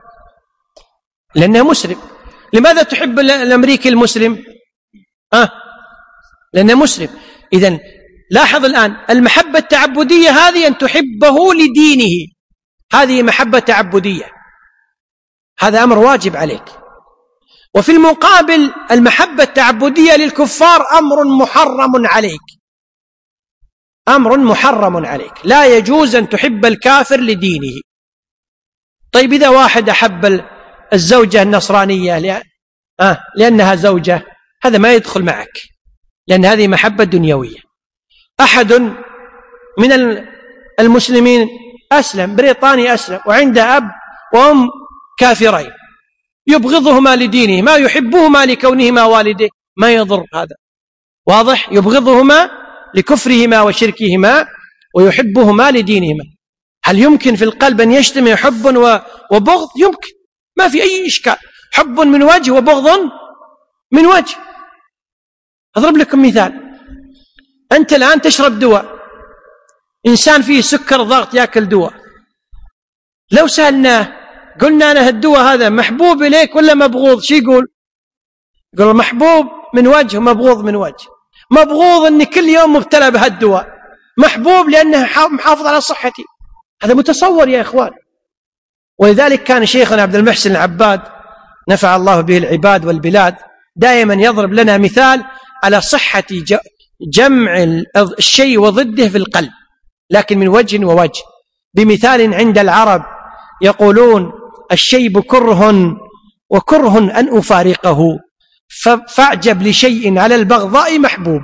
لأنه مسلم. لماذا تحب الأمريكي المسلم؟ آه. لأنه مسلم. إذن لاحظ الآن، المحبة التعبدية هذه أن تحبه لدينه، هذه محبة تعبدية، هذا أمر واجب عليك. وفي المقابل المحبة التعبدية للكفار أمر محرم عليك، أمر محرم عليك، لا يجوز أن تحب الكافر لدينه. طيب إذا واحد أحب الزوجة النصرانية لأ... آه لأنها زوجة، هذا ما يدخل معك، لأن هذه محبة دنيوية. أحد من المسلمين أسلم، بريطاني أسلم، وعنده أب وأم كافرين، يبغضهما لدينه، ما يحبهما لكونهما والديه، ما يضر هذا، واضح؟ يبغضهما لكفرهما وشركهما ويحبهما لدينهما. هل يمكن في القلب أن يجتمع حب وبغض؟ يمكن، ما في أي إشكال، حب من وجه وبغض من وجه. أضرب لكم مثال، أنت الآن تشرب دواء، إنسان فيه سكر ضغط يأكل دواء، لو سألناه قلنا أنا هالدواء هذا محبوب إليك ولا مبغوض، شو يقول؟ يقول محبوب من وجه ومبغوض من وجه. مبغوض أني كل يوم مبتلى بهالدواء، محبوب لأنه محافظ على صحتي. هذا متصور يا إخوان. ولذلك كان شيخنا عبد المحسن العباد نفع الله به العباد والبلاد دائما يضرب لنا مثال على صحة جمع الشيء وضده في القلب، لكن من وجه ووجه، بمثال عند العرب يقولون الشيب كره وكره أن أفارقه، فاعجب لشيء على البغضاء محبوب.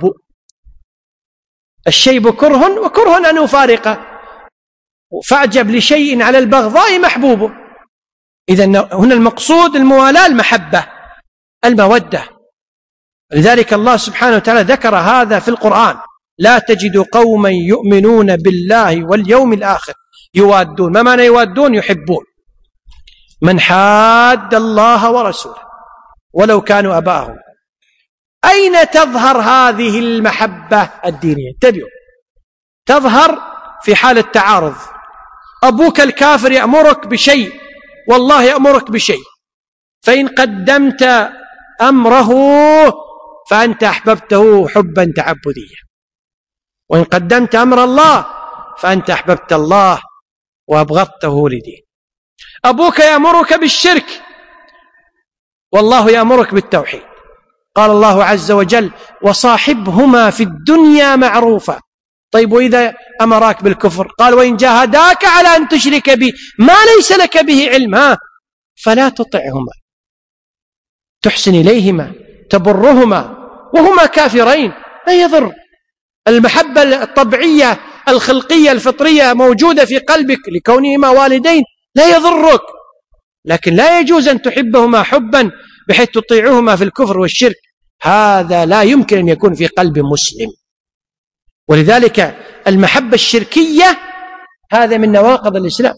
الشيب كره وكره أن أفارقه، فاعجب لشيء على البغضاء محبوب. إذن هنا المقصود الموالاة، المحبة، المودة. لذلك الله سبحانه وتعالى ذكر هذا في القرآن: لا تجد قوما يؤمنون بالله واليوم الآخر يوادون. ما معنى يوادون؟ يحبون من حاد الله ورسوله ولو كانوا أباءهم. أين تظهر هذه المحبة الدينية؟ انتبهوا، تظهر في حال التعارض. أبوك الكافر يأمرك بشيء والله يأمرك بشيء، فإن قدمت أمره فأنت أحببته حبا تعبديا، وإن قدمت أمر الله فأنت أحببت الله وأبغضته لدين. أبوك يأمرك بالشرك والله يأمرك بالتوحيد. قال الله عز وجل: وصاحبهما في الدنيا معروفا. طيب وإذا أمراك بالكفر؟ قال: وإن جاهداك على أن تشرك بي ما ليس لك به علم ها فلا تطعهما، تحسن إليهما، تبرهما وهما كافرين، لا يضر. المحبة الطبيعية الخلقية الفطرية موجودة في قلبك لكونهما والدين، لا يضرك، لكن لا يجوز أن تحبهما حبا بحيث تطيعهما في الكفر والشرك. هذا لا يمكن أن يكون في قلب مسلم. ولذلك المحبة الشركية هذا من نواقض الإسلام.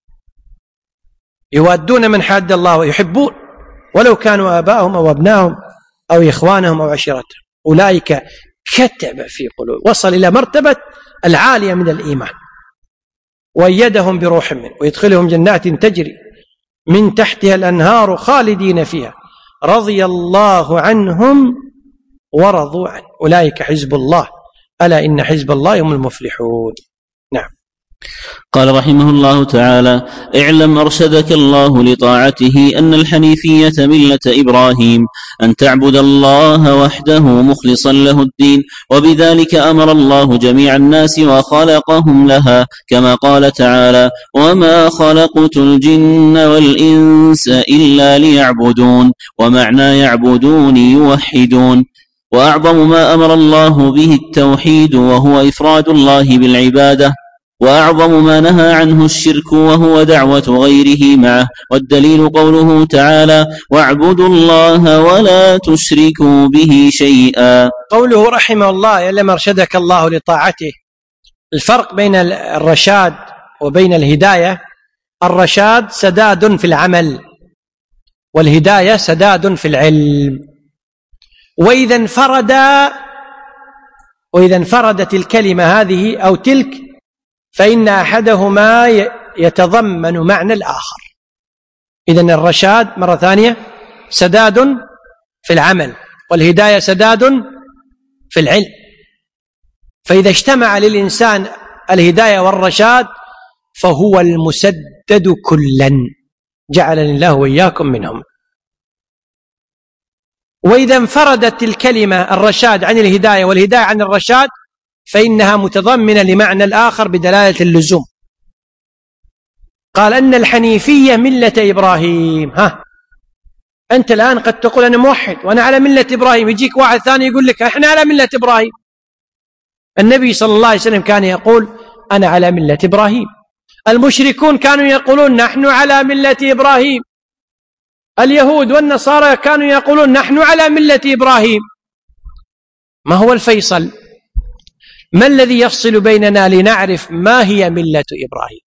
يوادون من حاد الله ويحبون ولو كانوا آباءهم أو أبناهم أو إخوانهم أو عشيرتهم، أولئك كتب في قلوب، وصل إلى مرتبة العالية من الإيمان، وأيدهم بروح منه ويدخلهم جنات تجري من تحتها الأنهار خالدين فيها رضي الله عنهم ورضوا عنه أولئك حزب الله ألا إن حزب الله هم المفلحون. نعم. قال رحمه الله تعالى: اعلم أرشدك الله لطاعته أن الحنيفية ملة إبراهيم، أن تعبد الله وحده مخلصا له الدين، وبذلك أمر الله جميع الناس وخلقهم لها، كما قال تعالى: وما خلقت الجن والإنس إلا ليعبدون. ومعنى يعبدون يوحدون. وأعظم ما أمر الله به التوحيد وهو إفراد الله بالعبادة، وأعظم ما نهى عنه الشرك وهو دعوة غيره معه. والدليل قوله تعالى: واعبدوا الله ولا تشركوا به شيئا. قوله رحمه الله: يعلم أرشدك الله لطاعته. الفرق بين الرشاد وبين الهداية: الرشاد سداد في العمل، والهداية سداد في العلم. وإذا انفرد وإذا انفردت الكلمة هذه أو تلك فإن أحدهما يتضمن معنى الآخر. إذن الرشاد مرة ثانية سداد في العمل، والهداية سداد في العلم. فإذا اجتمع للإنسان الهداية والرشاد فهو المسدد كلا، جعلني الله وإياكم منهم. وإذا انفردت الكلمة الرشاد عن الهداية والهداية عن الرشاد فإنها متضمنة لمعنى الآخر بدلالة اللزوم. قال أن الحنيفية ملة إبراهيم. ها أنت الآن قد تقول أنا موحد وأنا على ملة إبراهيم، يجيك واحد ثاني يقول لك إحنا على ملة إبراهيم. النبي صلى الله عليه وسلم كان يقول أنا على ملة إبراهيم. المشركون كانوا يقولون نحن على ملة إبراهيم. اليهود والنصارى كانوا يقولون نحن على ملة إبراهيم. ما هو الفيصل؟ ما الذي يفصل بيننا لنعرف ما هي ملة إبراهيم؟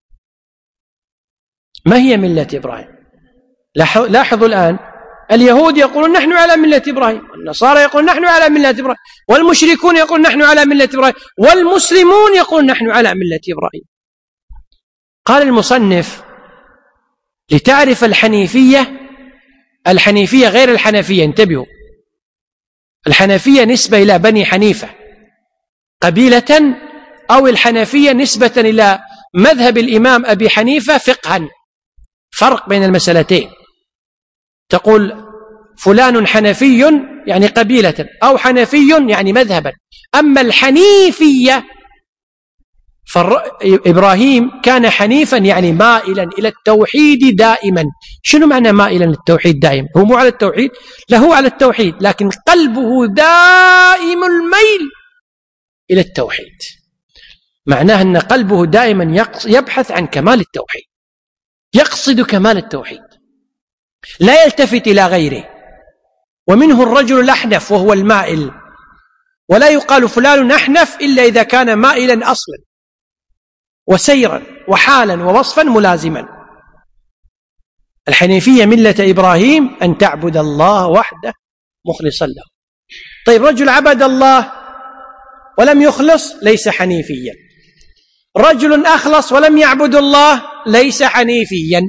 ما هي ملة إبراهيم؟ لاحظوا الآن، اليهود يقولون نحن على ملة إبراهيم، والنصارى يقولون نحن على ملة إبراهيم، والمشركون يقولون نحن على ملة إبراهيم، والمسلمون يقولون نحن على ملة إبراهيم. قال المصنف: لتعرف الحنيفية، الحنيفية غير الحنفية. انتبهوا، الحنفية نسبة إلى بني حنيفة قبيلة، أو الحنفية نسبة إلى مذهب الإمام أبي حنيفة فقها. فرق بين المسألتين. تقول فلان حنفي يعني قبيلة، أو حنفي يعني مذهبا. أما الحنيفية فإبراهيم كان حنيفا يعني مائلا إلى التوحيد دائما. شنو معنى مائلا للتوحيد دائما؟ هو مو على التوحيد، لا هو على التوحيد، لكن قلبه دائم الميل إلى التوحيد. معناه أن قلبه دائما يبحث عن كمال التوحيد، يقصد كمال التوحيد، لا يلتفت إلى غيره. ومنه الرجل الأحنف وهو المائل، ولا يقال فلان أحنف إلا إذا كان مائلا أصلا وسيرا وحالا ووصفا ملازما. الحنيفية ملة إبراهيم أن تعبد الله وحده مخلصا له. طيب رجل عبد الله ولم يخلص ليس حنيفيا، رجل أخلص ولم يعبد الله ليس حنيفيا.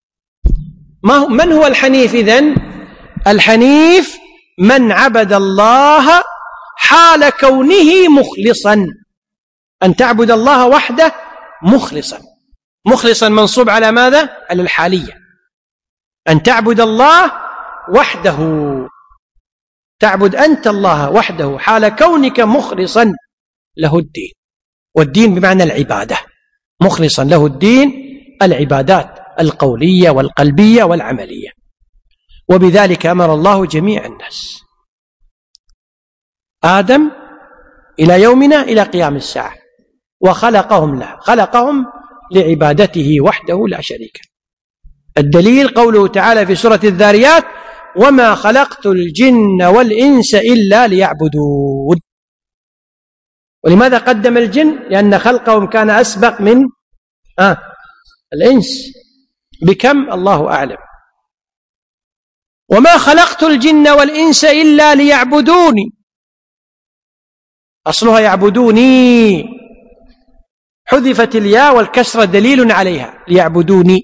من هو الحنيف إذن؟ الحنيف من عبد الله حال كونه مخلصا، أن تعبد الله وحده مخلصا. مخلصا منصوب على ماذا؟ على الحالية، أن تعبد الله وحده، تعبد أنت الله وحده حال كونك مخلصا له الدين، والدين بمعنى العبادة، مخلصا له الدين العبادات القولية والقلبية والعملية. وبذلك أمر الله جميع الناس، آدم إلى يومنا إلى قيام الساعة، وخلقهم له، خلقهم لعبادته وحده لا شريك له. الدليل قوله تعالى في سورة الذاريات: وما خلقت الجن والإنس إلا ليعبدون. ولماذا قدم الجن؟ لأن خلقهم كان أسبق من آه الإنس بكم الله أعلم. وما خلقت الجن والإنس إلا ليعبدوني، أصلها يعبدوني، حذفت الياء والكسرة دليل عليها، ليعبدوني.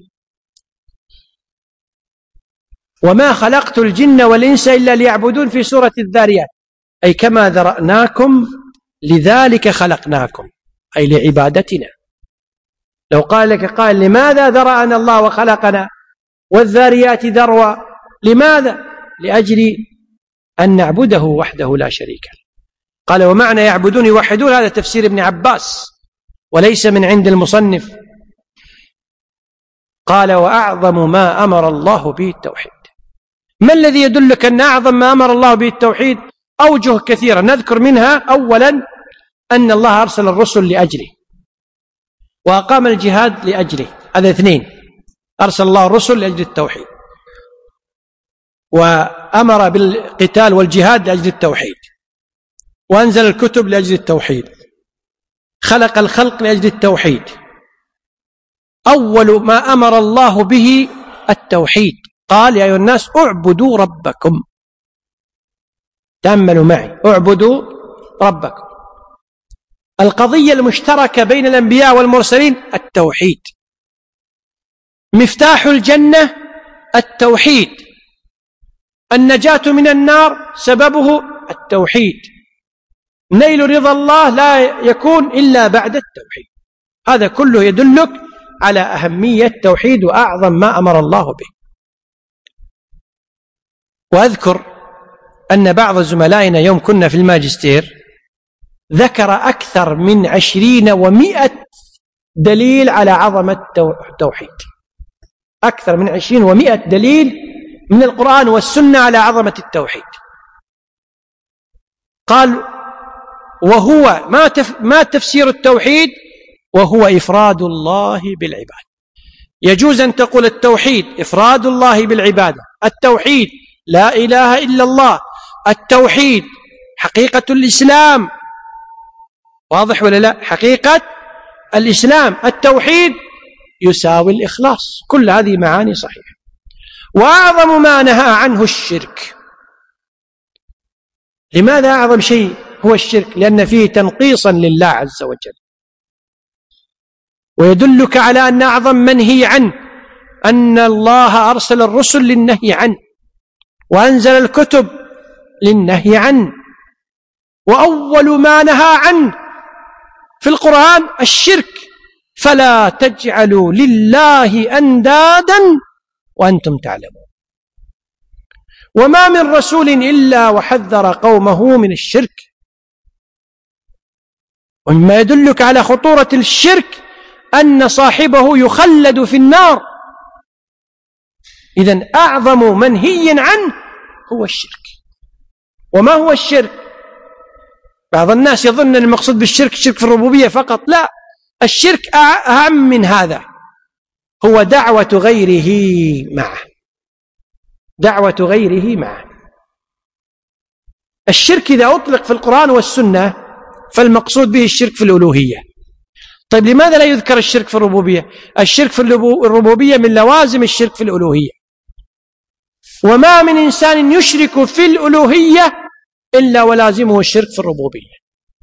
وما خلقت الجن والإنس إلا ليعبدون في سورة الذاريات، أي كما ذرأناكم لذلك خلقناكم، أي لعبادتنا. لو قال لك قائل: لماذا ذرأنا الله وخلقنا والذاريات ذروا؟ لماذا؟ لأجل أن نعبده وحده لا شريك له. قال: ومعنى يعبدون يوحدون، هذا تفسير ابن عباس وليس من عند المصنف. قال: وأعظم ما أمر الله به التوحيد. ما الذي يدلك أن أعظم ما أمر الله به التوحيد؟ أوجه كثيرة، نذكر منها أولا أن الله أرسل الرسل لأجله، وأقام الجهاد لأجله، هذا اثنين، أرسل الله الرسل لأجل التوحيد، وأمر بالقتال والجهاد لأجل التوحيد، وأنزل الكتب لأجل التوحيد، خلق الخلق لأجل التوحيد. أول ما أمر الله به التوحيد، قال: يا أيها الناس اعبدوا ربكم. تأملوا معي: اعبدوا ربكم. القضية المشتركة بين الأنبياء والمرسلين التوحيد. مفتاح الجنة التوحيد، النجاة من النار سببه التوحيد، نيل رضا الله لا يكون إلا بعد التوحيد. هذا كله يدلك على أهمية التوحيد وأعظم ما أمر الله به. وأذكر أن بعض زملائنا يوم كنا في الماجستير ذكر أكثر من عشرين ومئة دليل على عظمة التوحيد، أكثر من عشرين ومئة دليل من القرآن والسنة على عظمة التوحيد. قال: وهو ما, تف ما تفسير التوحيد؟ وهو إفراد الله بالعبادة. يجوز أن تقول التوحيد إفراد الله بالعبادة، التوحيد لا إله إلا الله، التوحيد حقيقة الإسلام، واضح ولا لا؟ حقيقة الإسلام، التوحيد يساوي الإخلاص، كل هذه معاني صحيحة. وأعظم ما نهى عنه الشرك. لماذا أعظم شيء هو الشرك؟ لأن فيه تنقيصا لله عز وجل. ويدلك على أن أعظم منهي عنه أن الله أرسل الرسل للنهي عنه، وأنزل الكتب للنهي عنه. وأول ما نهى عنه في القرآن الشرك: فلا تجعلوا لله أندادا وأنتم تعلمون. وما من رسول إلا وحذر قومه من الشرك. ومما يدلك على خطورة الشرك أن صاحبه يخلد في النار. إذن أعظم منهي عنه هو الشرك. وما هو الشرك؟ بعض الناس يظن أن المقصود بالشرك الشرك في الربوبية فقط، لا، الشرك أهم من هذا، هو دعوة غيره معه، دعوة غيره معه. الشرك إذا أطلق في القرآن والسنة فالمقصود به الشرك في الألوهية. طيب لماذا لا يذكر الشرك في الربوبية؟ الشرك في الربوبية من لوازم الشرك في الألوهية، وما من إنسان يشرك في الألوهية إلا ولازمه الشرك في الربوبية،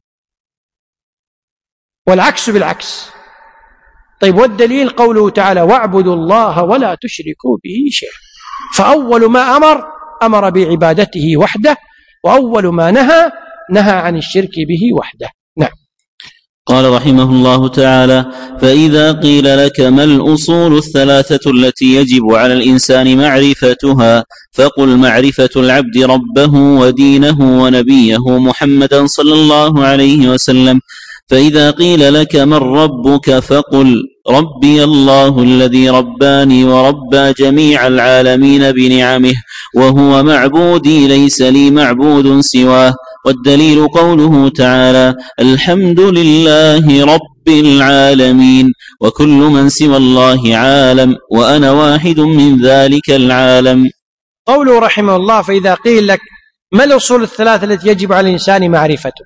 والعكس بالعكس. طيب والدليل قوله تعالى واعبدوا الله ولا تشركوا به شيئا، فأول ما أمر أمر بعبادته وحده، وأول ما نهى نهى عن الشرك به وحده. نعم. قال رحمه الله تعالى: فإذا قيل لك ما الأصول الثلاثة التي يجب على الإنسان معرفتها فقل معرفة العبد ربه ودينه ونبيه محمدا صلى الله عليه وسلم. فإذا قيل لك من ربك فقل ربي الله الذي رباني وربى جميع العالمين بنعمه، وهو معبودي ليس لي معبود سواه. والدليل قوله تعالى: الحمد لله رب العالمين، وكل من سوى الله عالم، وأنا واحد من ذلك العالم. قوله رحمه الله: فإذا قيل لك ما الأصول الثلاثة التي يجب على الإنسان معرفته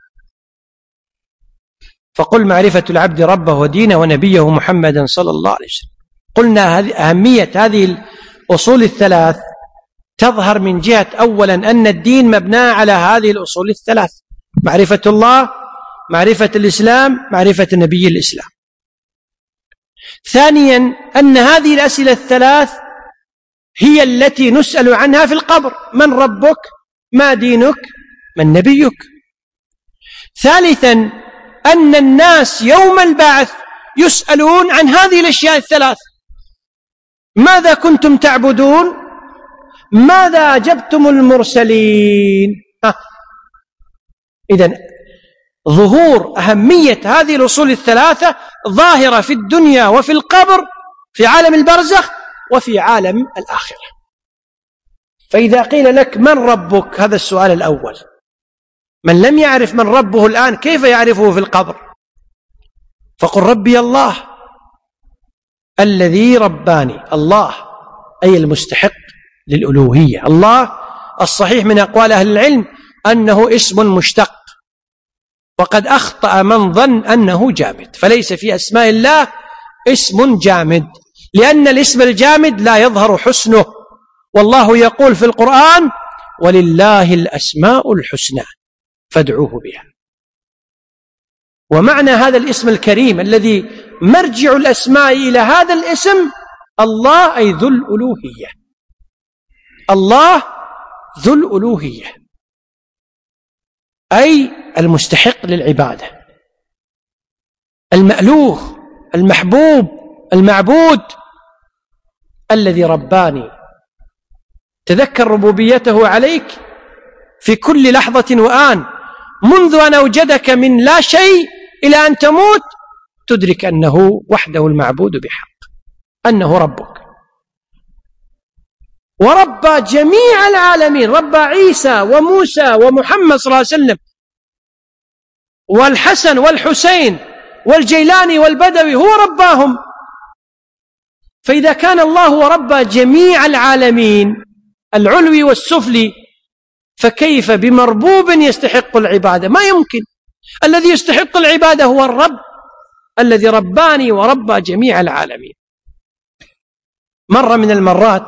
فقل معرفة العبد ربه ودينه ونبيه محمدا صلى الله عليه وسلم. قلنا أهمية هذه الأصول الثلاث تظهر من جهة أولا أن الدين مبنى على هذه الأصول الثلاث: معرفة الله، معرفة الإسلام، معرفة نبي الإسلام. ثانيا أن هذه الأسئلة الثلاث هي التي نسأل عنها في القبر: من ربك؟ ما دينك؟ من نبيك؟ ثالثا أن الناس يوم البعث يسألون عن هذه الأشياء الثلاث: ماذا كنتم تعبدون؟ ماذا أجبتم المرسلين؟ إذن ظهور أهمية هذه الأصول الثلاثة ظاهرة في الدنيا وفي القبر، في عالم البرزخ وفي عالم الآخرة. فإذا قيل لك من ربك، هذا السؤال الأول. من لم يعرف من ربه الآن كيف يعرفه في القبر؟ فقل ربي الله الذي رباني. الله أي المستحق للألوهية. الله الصحيح من أقوال أهل العلم أنه اسم مشتق، وقد أخطأ من ظن أنه جامد، فليس في أسماء الله اسم جامد، لأن الاسم الجامد لا يظهر حسنه، والله يقول في القرآن: ولله الأسماء الحسنى فادعوه بها. ومعنى هذا الاسم الكريم الذي مرجع الأسماء إلى هذا الاسم الله، أي ذو الألوهية. الله ذو الألوهية أي المستحق للعبادة، المألوه، المحبوب، المعبود، الذي رباني. تذكر ربوبيته عليك في كل لحظة وآن، منذ أن أوجدك من لا شيء إلى أن تموت تدرك أنه وحده المعبود بحق، أنه ربك. وربى جميع العالمين، ربى عيسى وموسى ومحمد صلى الله عليه وسلم والحسن والحسين والجيلاني والبدوي، هو رباهم. فإذا كان الله وربى جميع العالمين العلوي والسفلي، فكيف بمربوب يستحق العبادة؟ ما يمكن. الذي يستحق العبادة هو الرب الذي رباني وربى جميع العالمين. مرة من المرات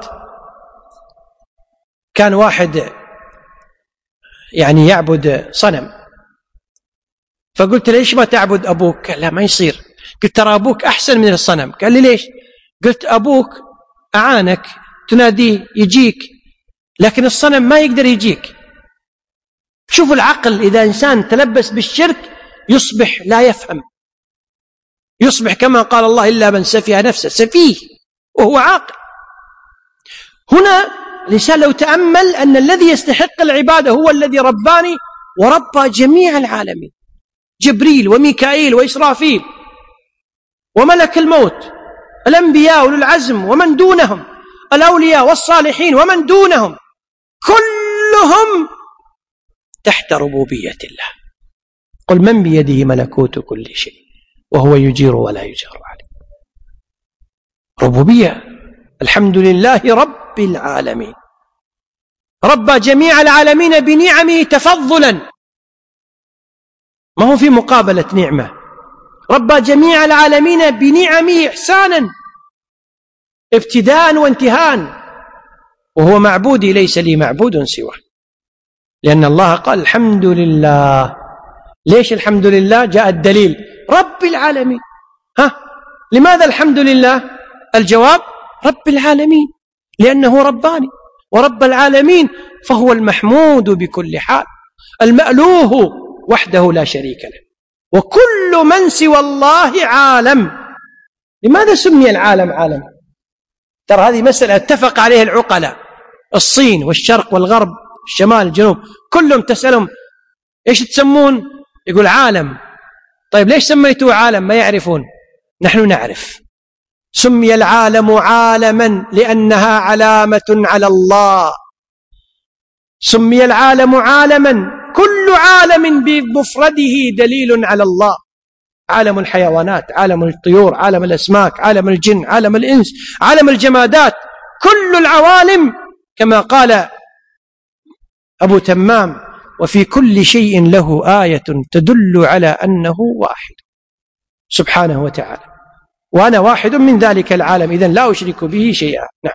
كان واحد يعني يعبد صنم، فقلت ليش ما تعبد أبوك؟ قال لا ما يصير. قلت ترى أبوك أحسن من الصنم. قال لي ليش؟ قلت أبوك أعانك، تناديه يجيك، لكن الصنم ما يقدر يجيك. شوفوا العقل، إذا إنسان تلبس بالشرك يصبح لا يفهم، يصبح كما قال الله: إلا من سفيه نفسه، سفيه وهو عاقل. هنا الإنسان لو تأمل أن الذي يستحق العبادة هو الذي رباني وربى جميع العالمين، جبريل وميكائيل وإسرافيل وملك الموت، الأنبياء أولو العزم ومن دونهم، الأولياء والصالحين ومن دونهم، كلهم تحت ربوبية الله. قل من بيده ملكوت كل شيء وهو يجير ولا يجار عليه. ربوبية. الحمد لله رب العالمين، رب جميع العالمين بنعمه تفضلا، ما هو في مقابلة نعمة، رب جميع العالمين بنعمه إحسانا ابتداء وانتهاء، وهو معبودي ليس لي معبود سواه، لأن الله قال الحمد لله. ليش الحمد لله؟ جاء الدليل رب العالمين. ها، لماذا الحمد لله؟ الجواب رب العالمين، لأنه رباني، ورب العالمين فهو المحمود بكل حال، المألوه وحده لا شريك له، وكل من سوى الله عالم. لماذا سمي العالم عالم؟ ترى هذه مسألة اتفق عليها العقلاء، الصين والشرق والغرب، الشمال الجنوب، كلهم تسألهم إيش تسمون؟ يقول عالم. طيب ليش سميتوه عالم؟ ما يعرفون. نحن نعرف. سمي العالم عالما لأنها علامة على الله. سمي العالم عالما، كل عالم بمفرده دليل على الله. عالم الحيوانات، عالم الطيور، عالم الأسماك، عالم الجن، عالم الإنس، عالم الجمادات، كل العوالم كما قال أبو تمام: وفي كل شيء له آية تدل على أنه واحد سبحانه وتعالى، وأنا واحد من ذلك العالم، إذن لا أشرك به شيئا. نعم.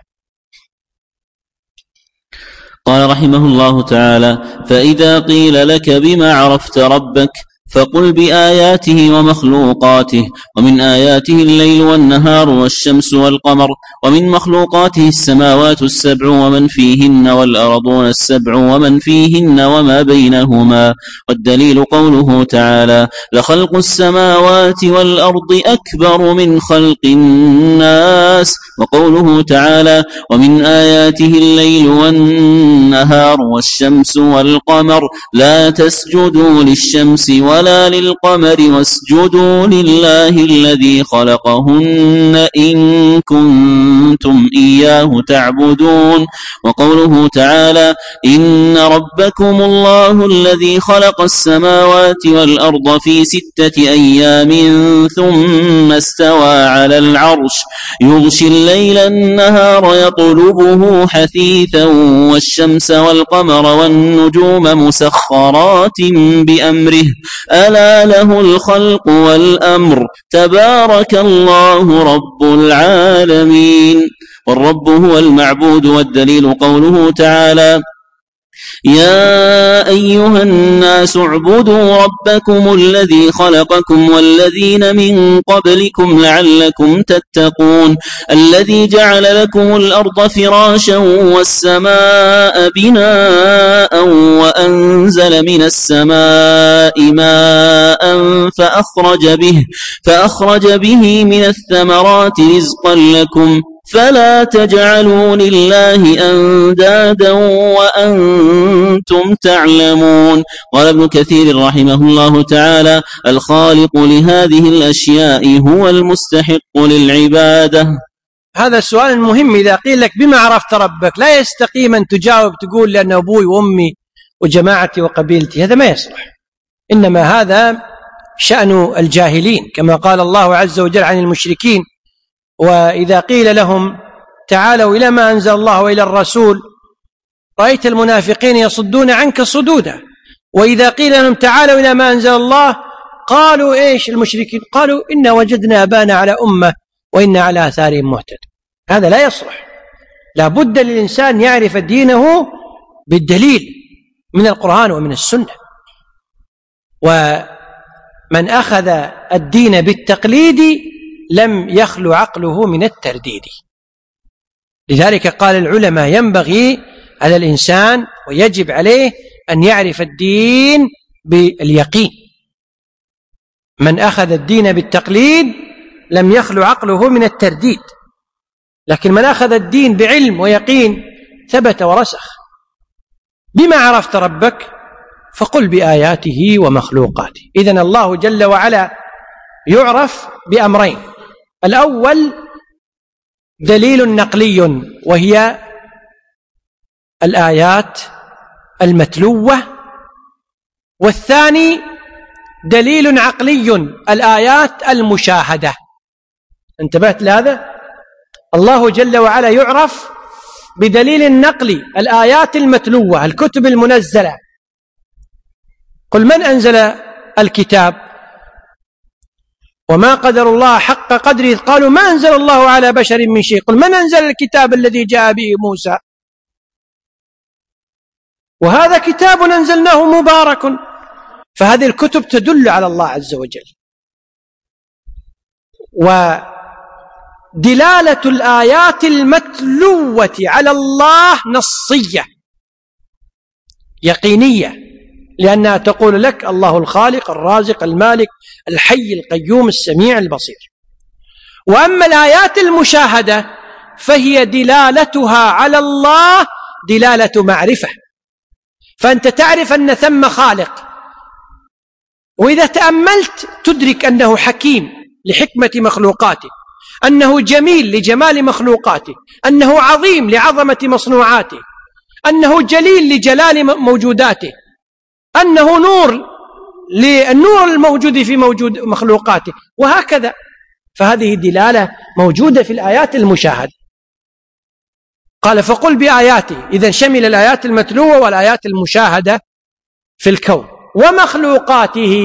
قال رحمه الله تعالى: فإذا قيل لك بما عرفت ربك فقل بآياته ومخلوقاته. ومن آياته الليل والنهار والشمس والقمر، ومن مخلوقاته السماوات السبع ومن فيهن والأرضون السبع ومن فيهن وما بينهما. والدليل قوله تعالى: لخلق السماوات والأرض أكبر من خلق الناس. وقوله تعالى: ومن آياته الليل والنهار والشمس والقمر لا تسجدوا للشمس ولا ولا للقمر واسجدوا لله الذي خلقهن إن كنتم إياه تعبدون. وقوله تعالى: إن ربكم الله الذي خلق السماوات والأرض في ستة أيام ثم استوى على العرش يغشي الليل النهار يطلبه حثيثا والشمس والقمر والنجوم مسخرات بأمره ألا له الخلق والأمر تبارك الله رب العالمين. والرب هو المعبود. والدليل قوله تعالى: يا أيها الناس اعبدوا ربكم الذي خلقكم والذين من قبلكم لعلكم تتقون. الذي جعل لكم الأرض فراشا والسماء بناء وأنزل من السماء ماء فأخرج به, فأخرج به من الثمرات رزقا لكم فلا تجعلوا لله أندادا وأنتم تعلمون. قال ابن كثير رحمه الله تعالى: الخالق لهذه الأشياء هو المستحق للعبادة. هذا السؤال مهم. إذا قيل لك بما عرفت ربك لا يستقيم أن تجاوب تقول لأن أبوي وأمي وجماعتي وقبيلتي، هذا ما يصلح. إنما هذا شأن الجاهلين، كما قال الله عز وجل عن المشركين: وإذا قيل لهم تعالوا إلى ما أنزل الله وإلى الرسول رأيت المنافقين يصدون عنك صدودا، وإذا قيل لهم تعالوا إلى ما أنزل الله قالوا إيش المشركين؟ قالوا إنا وجدنا أبانا على أمة وإنا على آثارهم مهتد. هذا لا يصلح. لا بد للإنسان يعرف دينه بالدليل من القرآن ومن السنة. ومن أخذ الدين بالتقليد لم يخلو عقله من الترديد. لذلك قال العلماء: ينبغي على الإنسان ويجب عليه أن يعرف الدين باليقين. من أخذ الدين بالتقليد لم يخلو عقله من الترديد، لكن من أخذ الدين بعلم ويقين ثبت ورسخ. بما عرفت ربك فقل بآياته ومخلوقاته. إذن الله جل وعلا يعرف بأمرين: الأول دليل نقلي وهي الآيات المتلوة، والثاني دليل عقلي الآيات المشاهدة. انتبهت لهذا؟ الله جل وعلا يعرف بدليل نقلي الآيات المتلوة، الكتب المنزلة. قل من أنزل الكتاب وما قدر الله حق قدره قالوا ما أنزل الله على بشر من شيء. قل من أنزل الكتاب الذي جاء به موسى وهذا كتاب أنزلناه مبارك. فهذه الكتب تدل على الله عز وجل. ودلالة الآيات المتلوة على الله نصية يقينية، لأنها تقول لك الله الخالق الرازق المالك الحي القيوم السميع البصير. وأما الآيات المشاهدة فهي دلالتها على الله دلالة معرفة، فأنت تعرف أن ثم خالق، وإذا تأملت تدرك أنه حكيم لحكمة مخلوقاته، أنه جميل لجمال مخلوقاته، أنه عظيم لعظمة مصنوعاته، أنه جليل لجلال موجوداته، أنه نور للنور الموجود في موجود مخلوقاته، وهكذا. فهذه دلالة موجودة في الآيات المشاهدة. قال فقل بآياته، إذن شمل الآيات المتلوة والآيات المشاهدة في الكون ومخلوقاته.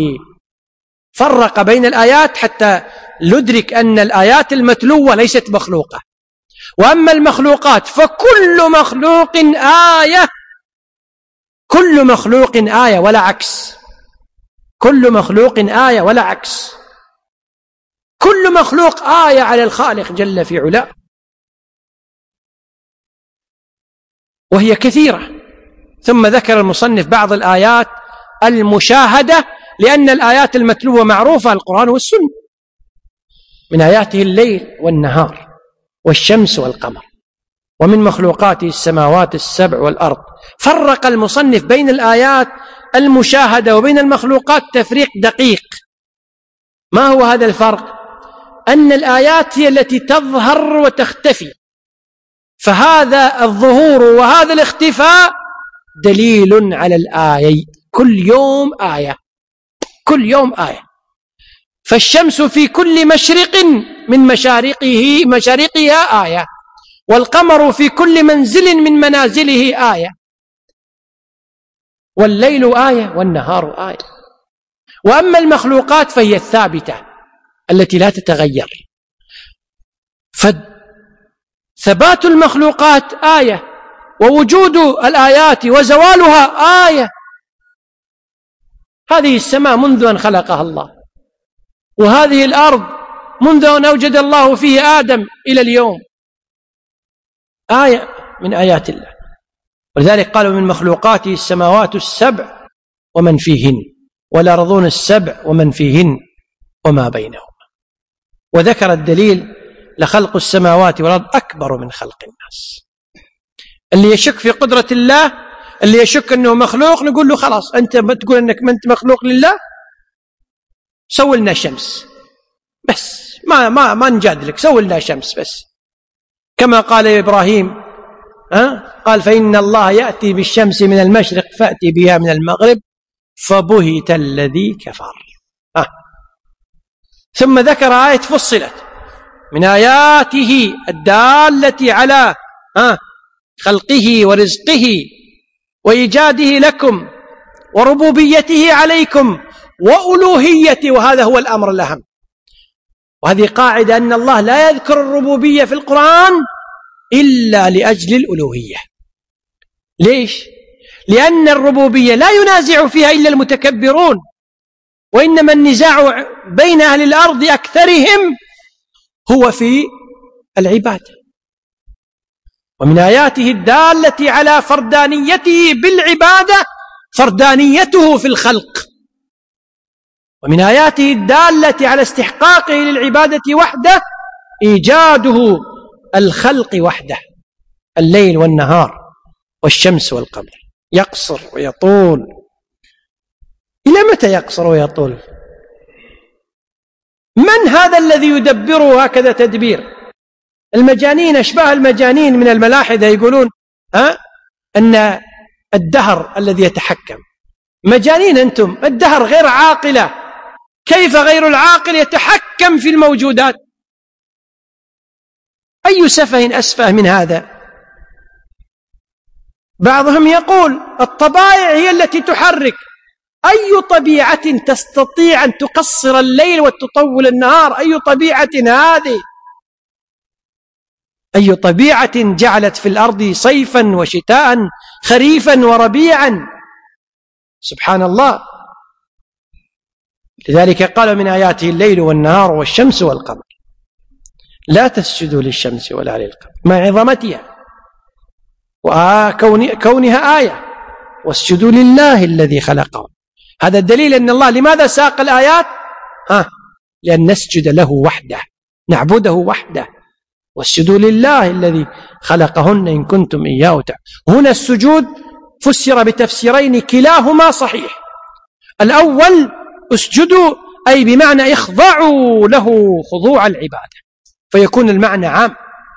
فرق بين الآيات حتى ندرك أن الآيات المتلوة ليست مخلوقة، وأما المخلوقات فكل مخلوق آية، كل مخلوق آية ولا عكس، كل مخلوق آية ولا عكس، كل مخلوق آية على الخالق جل في علاه، وهي كثيرة. ثم ذكر المصنف بعض الآيات المشاهدة، لأن الآيات المتلوة معروفة القرآن والسنة، من آياته الليل والنهار والشمس والقمر، ومن مخلوقاته السماوات السبع والأرض. فرق المصنف بين الآيات المشاهدة وبين المخلوقات تفريق دقيق. ما هو هذا الفرق؟ أن الآيات هي التي تظهر وتختفي، فهذا الظهور وهذا الاختفاء دليل على الآية، كل يوم آية، كل يوم آية. فالشمس في كل مشرق من مشارقه مشارقها آية، والقمر في كل منزل من منازله آية، والليل آية والنهار آية. وأما المخلوقات فهي الثابتة التي لا تتغير، فثبات المخلوقات آية، ووجود الآيات وزوالها آية. هذه السماء منذ أن خلقها الله، وهذه الأرض منذ أن أوجد الله فيه آدم إلى اليوم آية من آيات الله. ولذلك قالوا من مخلوقاته السماوات السبع ومن فيهن، والأرضون السبع ومن فيهن وما بينهما. وذكر الدليل لخلق السماوات والأرض أكبر من خلق الناس. اللي يشك في قدرة الله، اللي يشك أنه مخلوق، نقول له خلاص أنت ما تقول أنك ما أنت مخلوق لله، سوي لنا شمس بس، ما ما ما نجادلك، سوي لنا شمس بس. كما قال إبراهيم ها؟ قال فإن الله يأتي بالشمس من المشرق فأتي بها من المغرب فبهت الذي كفر. ها. ثم ذكر آية فصلت من آياته الدالة على ها خلقه ورزقه وإيجاده لكم وربوبيته عليكم وألوهيته، وهذا هو الأمر الأهم. وهذه قاعدة أن الله لا يذكر الربوبية في القرآن إلا لأجل الألوهية. ليش؟ لأن الربوبية لا ينازع فيها إلا المتكبرون، وإنما النزاع بين أهل الأرض أكثرهم هو في العبادة. ومن آياته الدالة على فردانيته بالعبادة فردانيته في الخلق، ومن آياته الدالة على استحقاقه للعبادة وحده إيجاده الخلق وحده، الليل والنهار والشمس والقمر، يقصر ويطول إلى متى يقصر ويطول؟ من هذا الذي يدبره هكذا تدبير؟ المجانين، أشباه المجانين من الملاحدة يقولون ها أن الدهر الذي يتحكم. مجانين أنتم، الدهر غير عاقلة، كيف غير العاقل يتحكم في الموجودات؟ أي سفه أسفه من هذا؟ بعضهم يقول الطبائع هي التي تحرك. أي طبيعة تستطيع أن تقصر الليل وتطول النهار؟ أي طبيعة هذه؟ أي طبيعة جعلت في الأرض صيفا وشتاء، خريفا وربيعا؟ سبحان الله. لذلك قال من آياته الليل والنهار والشمس والقمر لا تسجدوا للشمس ولا للقمر مع عظمتها وكونها آية، واسجدوا لله الذي خلقهم. هذا الدليل أن الله لماذا ساق الآيات؟ ها لأن نسجد له وحده، نعبده وحده. واسجدوا لله الذي خلقهن إن كنتم إياه تعبدون. هنا السجود فسر بتفسيرين كلاهما صحيح. الأول اسجدوا أي بمعنى اخضعوا له خضوع العبادة، فيكون المعنى عام،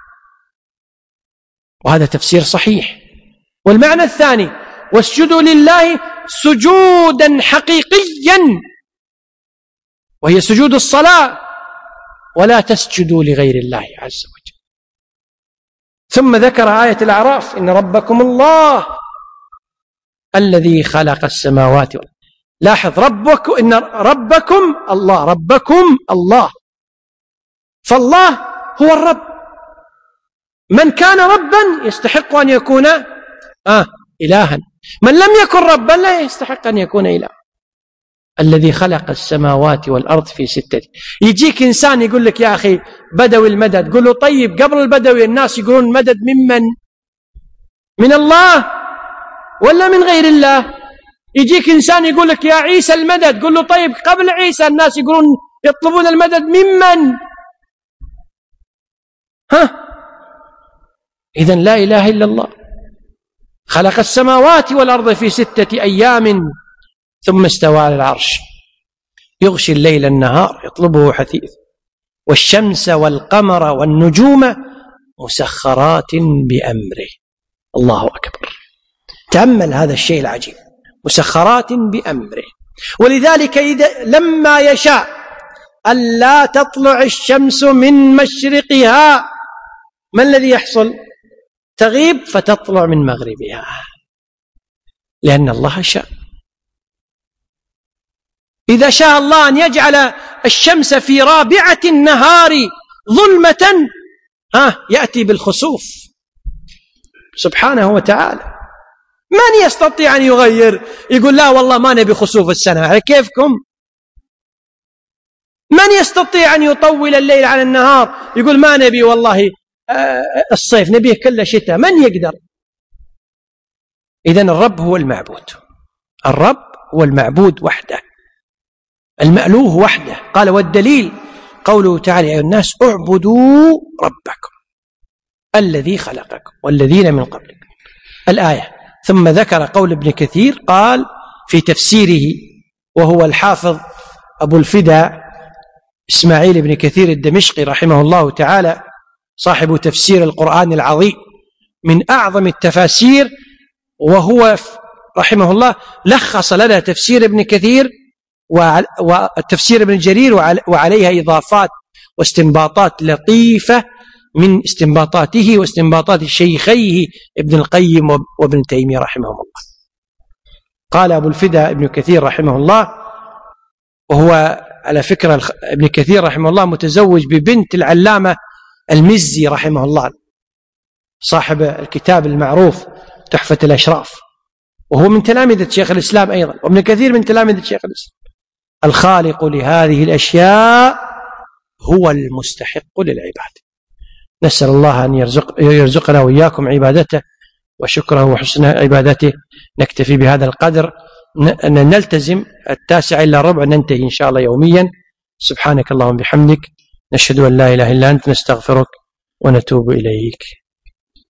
وهذا تفسير صحيح. والمعنى الثاني واسجدوا لله سجودا حقيقيا، وهي سجود الصلاة، ولا تسجدوا لغير الله عز وجل. ثم ذكر آية الأعراف إن ربكم الله الذي خلق السماوات والأرض. لاحظ ربكم، إن ربكم الله، ربكم الله، فالله هو الرب. من كان ربا يستحق أن يكون آه إلها، من لم يكن ربا لا يستحق أن يكون إلها. الذي خلق السماوات والأرض في ستة. يجيك إنسان يقول لك يا أخي بدوي المدد، قل له طيب قبل البدوي الناس يقولون مدد ممن؟ من الله ولا من غير الله؟ يجيك إنسان يقول لك يا عيسى المدد، قل له طيب قبل عيسى الناس يقولون يطلبون المدد ممن؟ ها إذن لا إله إلا الله. خلق السماوات والأرض في ستة أيام ثم استوى على العرش يغشي الليل النهار يطلبه حثيث، والشمس والقمر والنجوم مسخرات بأمره. الله أكبر. تأمل هذا الشيء العجيب، مسخرات بأمره. ولذلك إذا لما يشاء ألا تطلع الشمس من مشرقها، ما الذي يحصل؟ تغيب فتطلع من مغربها، لأن الله شاء. إذا شاء الله أن يجعل الشمس في رابعة النهار ظلمة، ها يأتي بالخسوف سبحانه وتعالى. من يستطيع أن يغير؟ يقول لا والله ما نبي خسوف السنة، كيفكم؟ من يستطيع أن يطول الليل على النهار؟ يقول ما نبي والله الصيف، نبيه كله شتاء. من يقدر؟ إذن الرب هو المعبود، الرب هو المعبود وحده، المألوه وحده. قال والدليل قوله تعالى يا أيها الناس اعبدوا ربكم الذي خلقكم والذين من قبلكم، الآية. ثم ذكر قول ابن كثير قال في تفسيره، وهو الحافظ أبو الفدا إسماعيل بن كثير الدمشقي رحمه الله تعالى، صاحب تفسير القرآن العظيم من أعظم التفاسير، وهو رحمه الله لخص لنا تفسير ابن كثير وتفسير ابن جرير وعليها إضافات واستنباطات لطيفة من استنباطاته واستنباطات شيخيه ابن القيم وابن تيمية رحمهم الله. قال أبو الفدا ابن كثير رحمه الله، وهو على فكرة ابن كثير رحمه الله متزوج ببنت العلامة المزي رحمه الله، صاحب الكتاب المعروف تحفة الأشراف، وهو من تلامذة شيخ الإسلام أيضا، وابن كثير من تلامذة شيخ الإسلام. الخالق لهذه الأشياء هو المستحق للعباد. نسأل الله أن يرزق يرزقنا وإياكم عبادته وشكره وحسن عبادته. نكتفي بهذا القدر، أن نلتزم التاسع إلا ربع، ننتهي إن شاء الله يوميا. سبحانك اللهم بحمدك، نشهد أن لا إله إلا أنت، نستغفرك ونتوب إليك.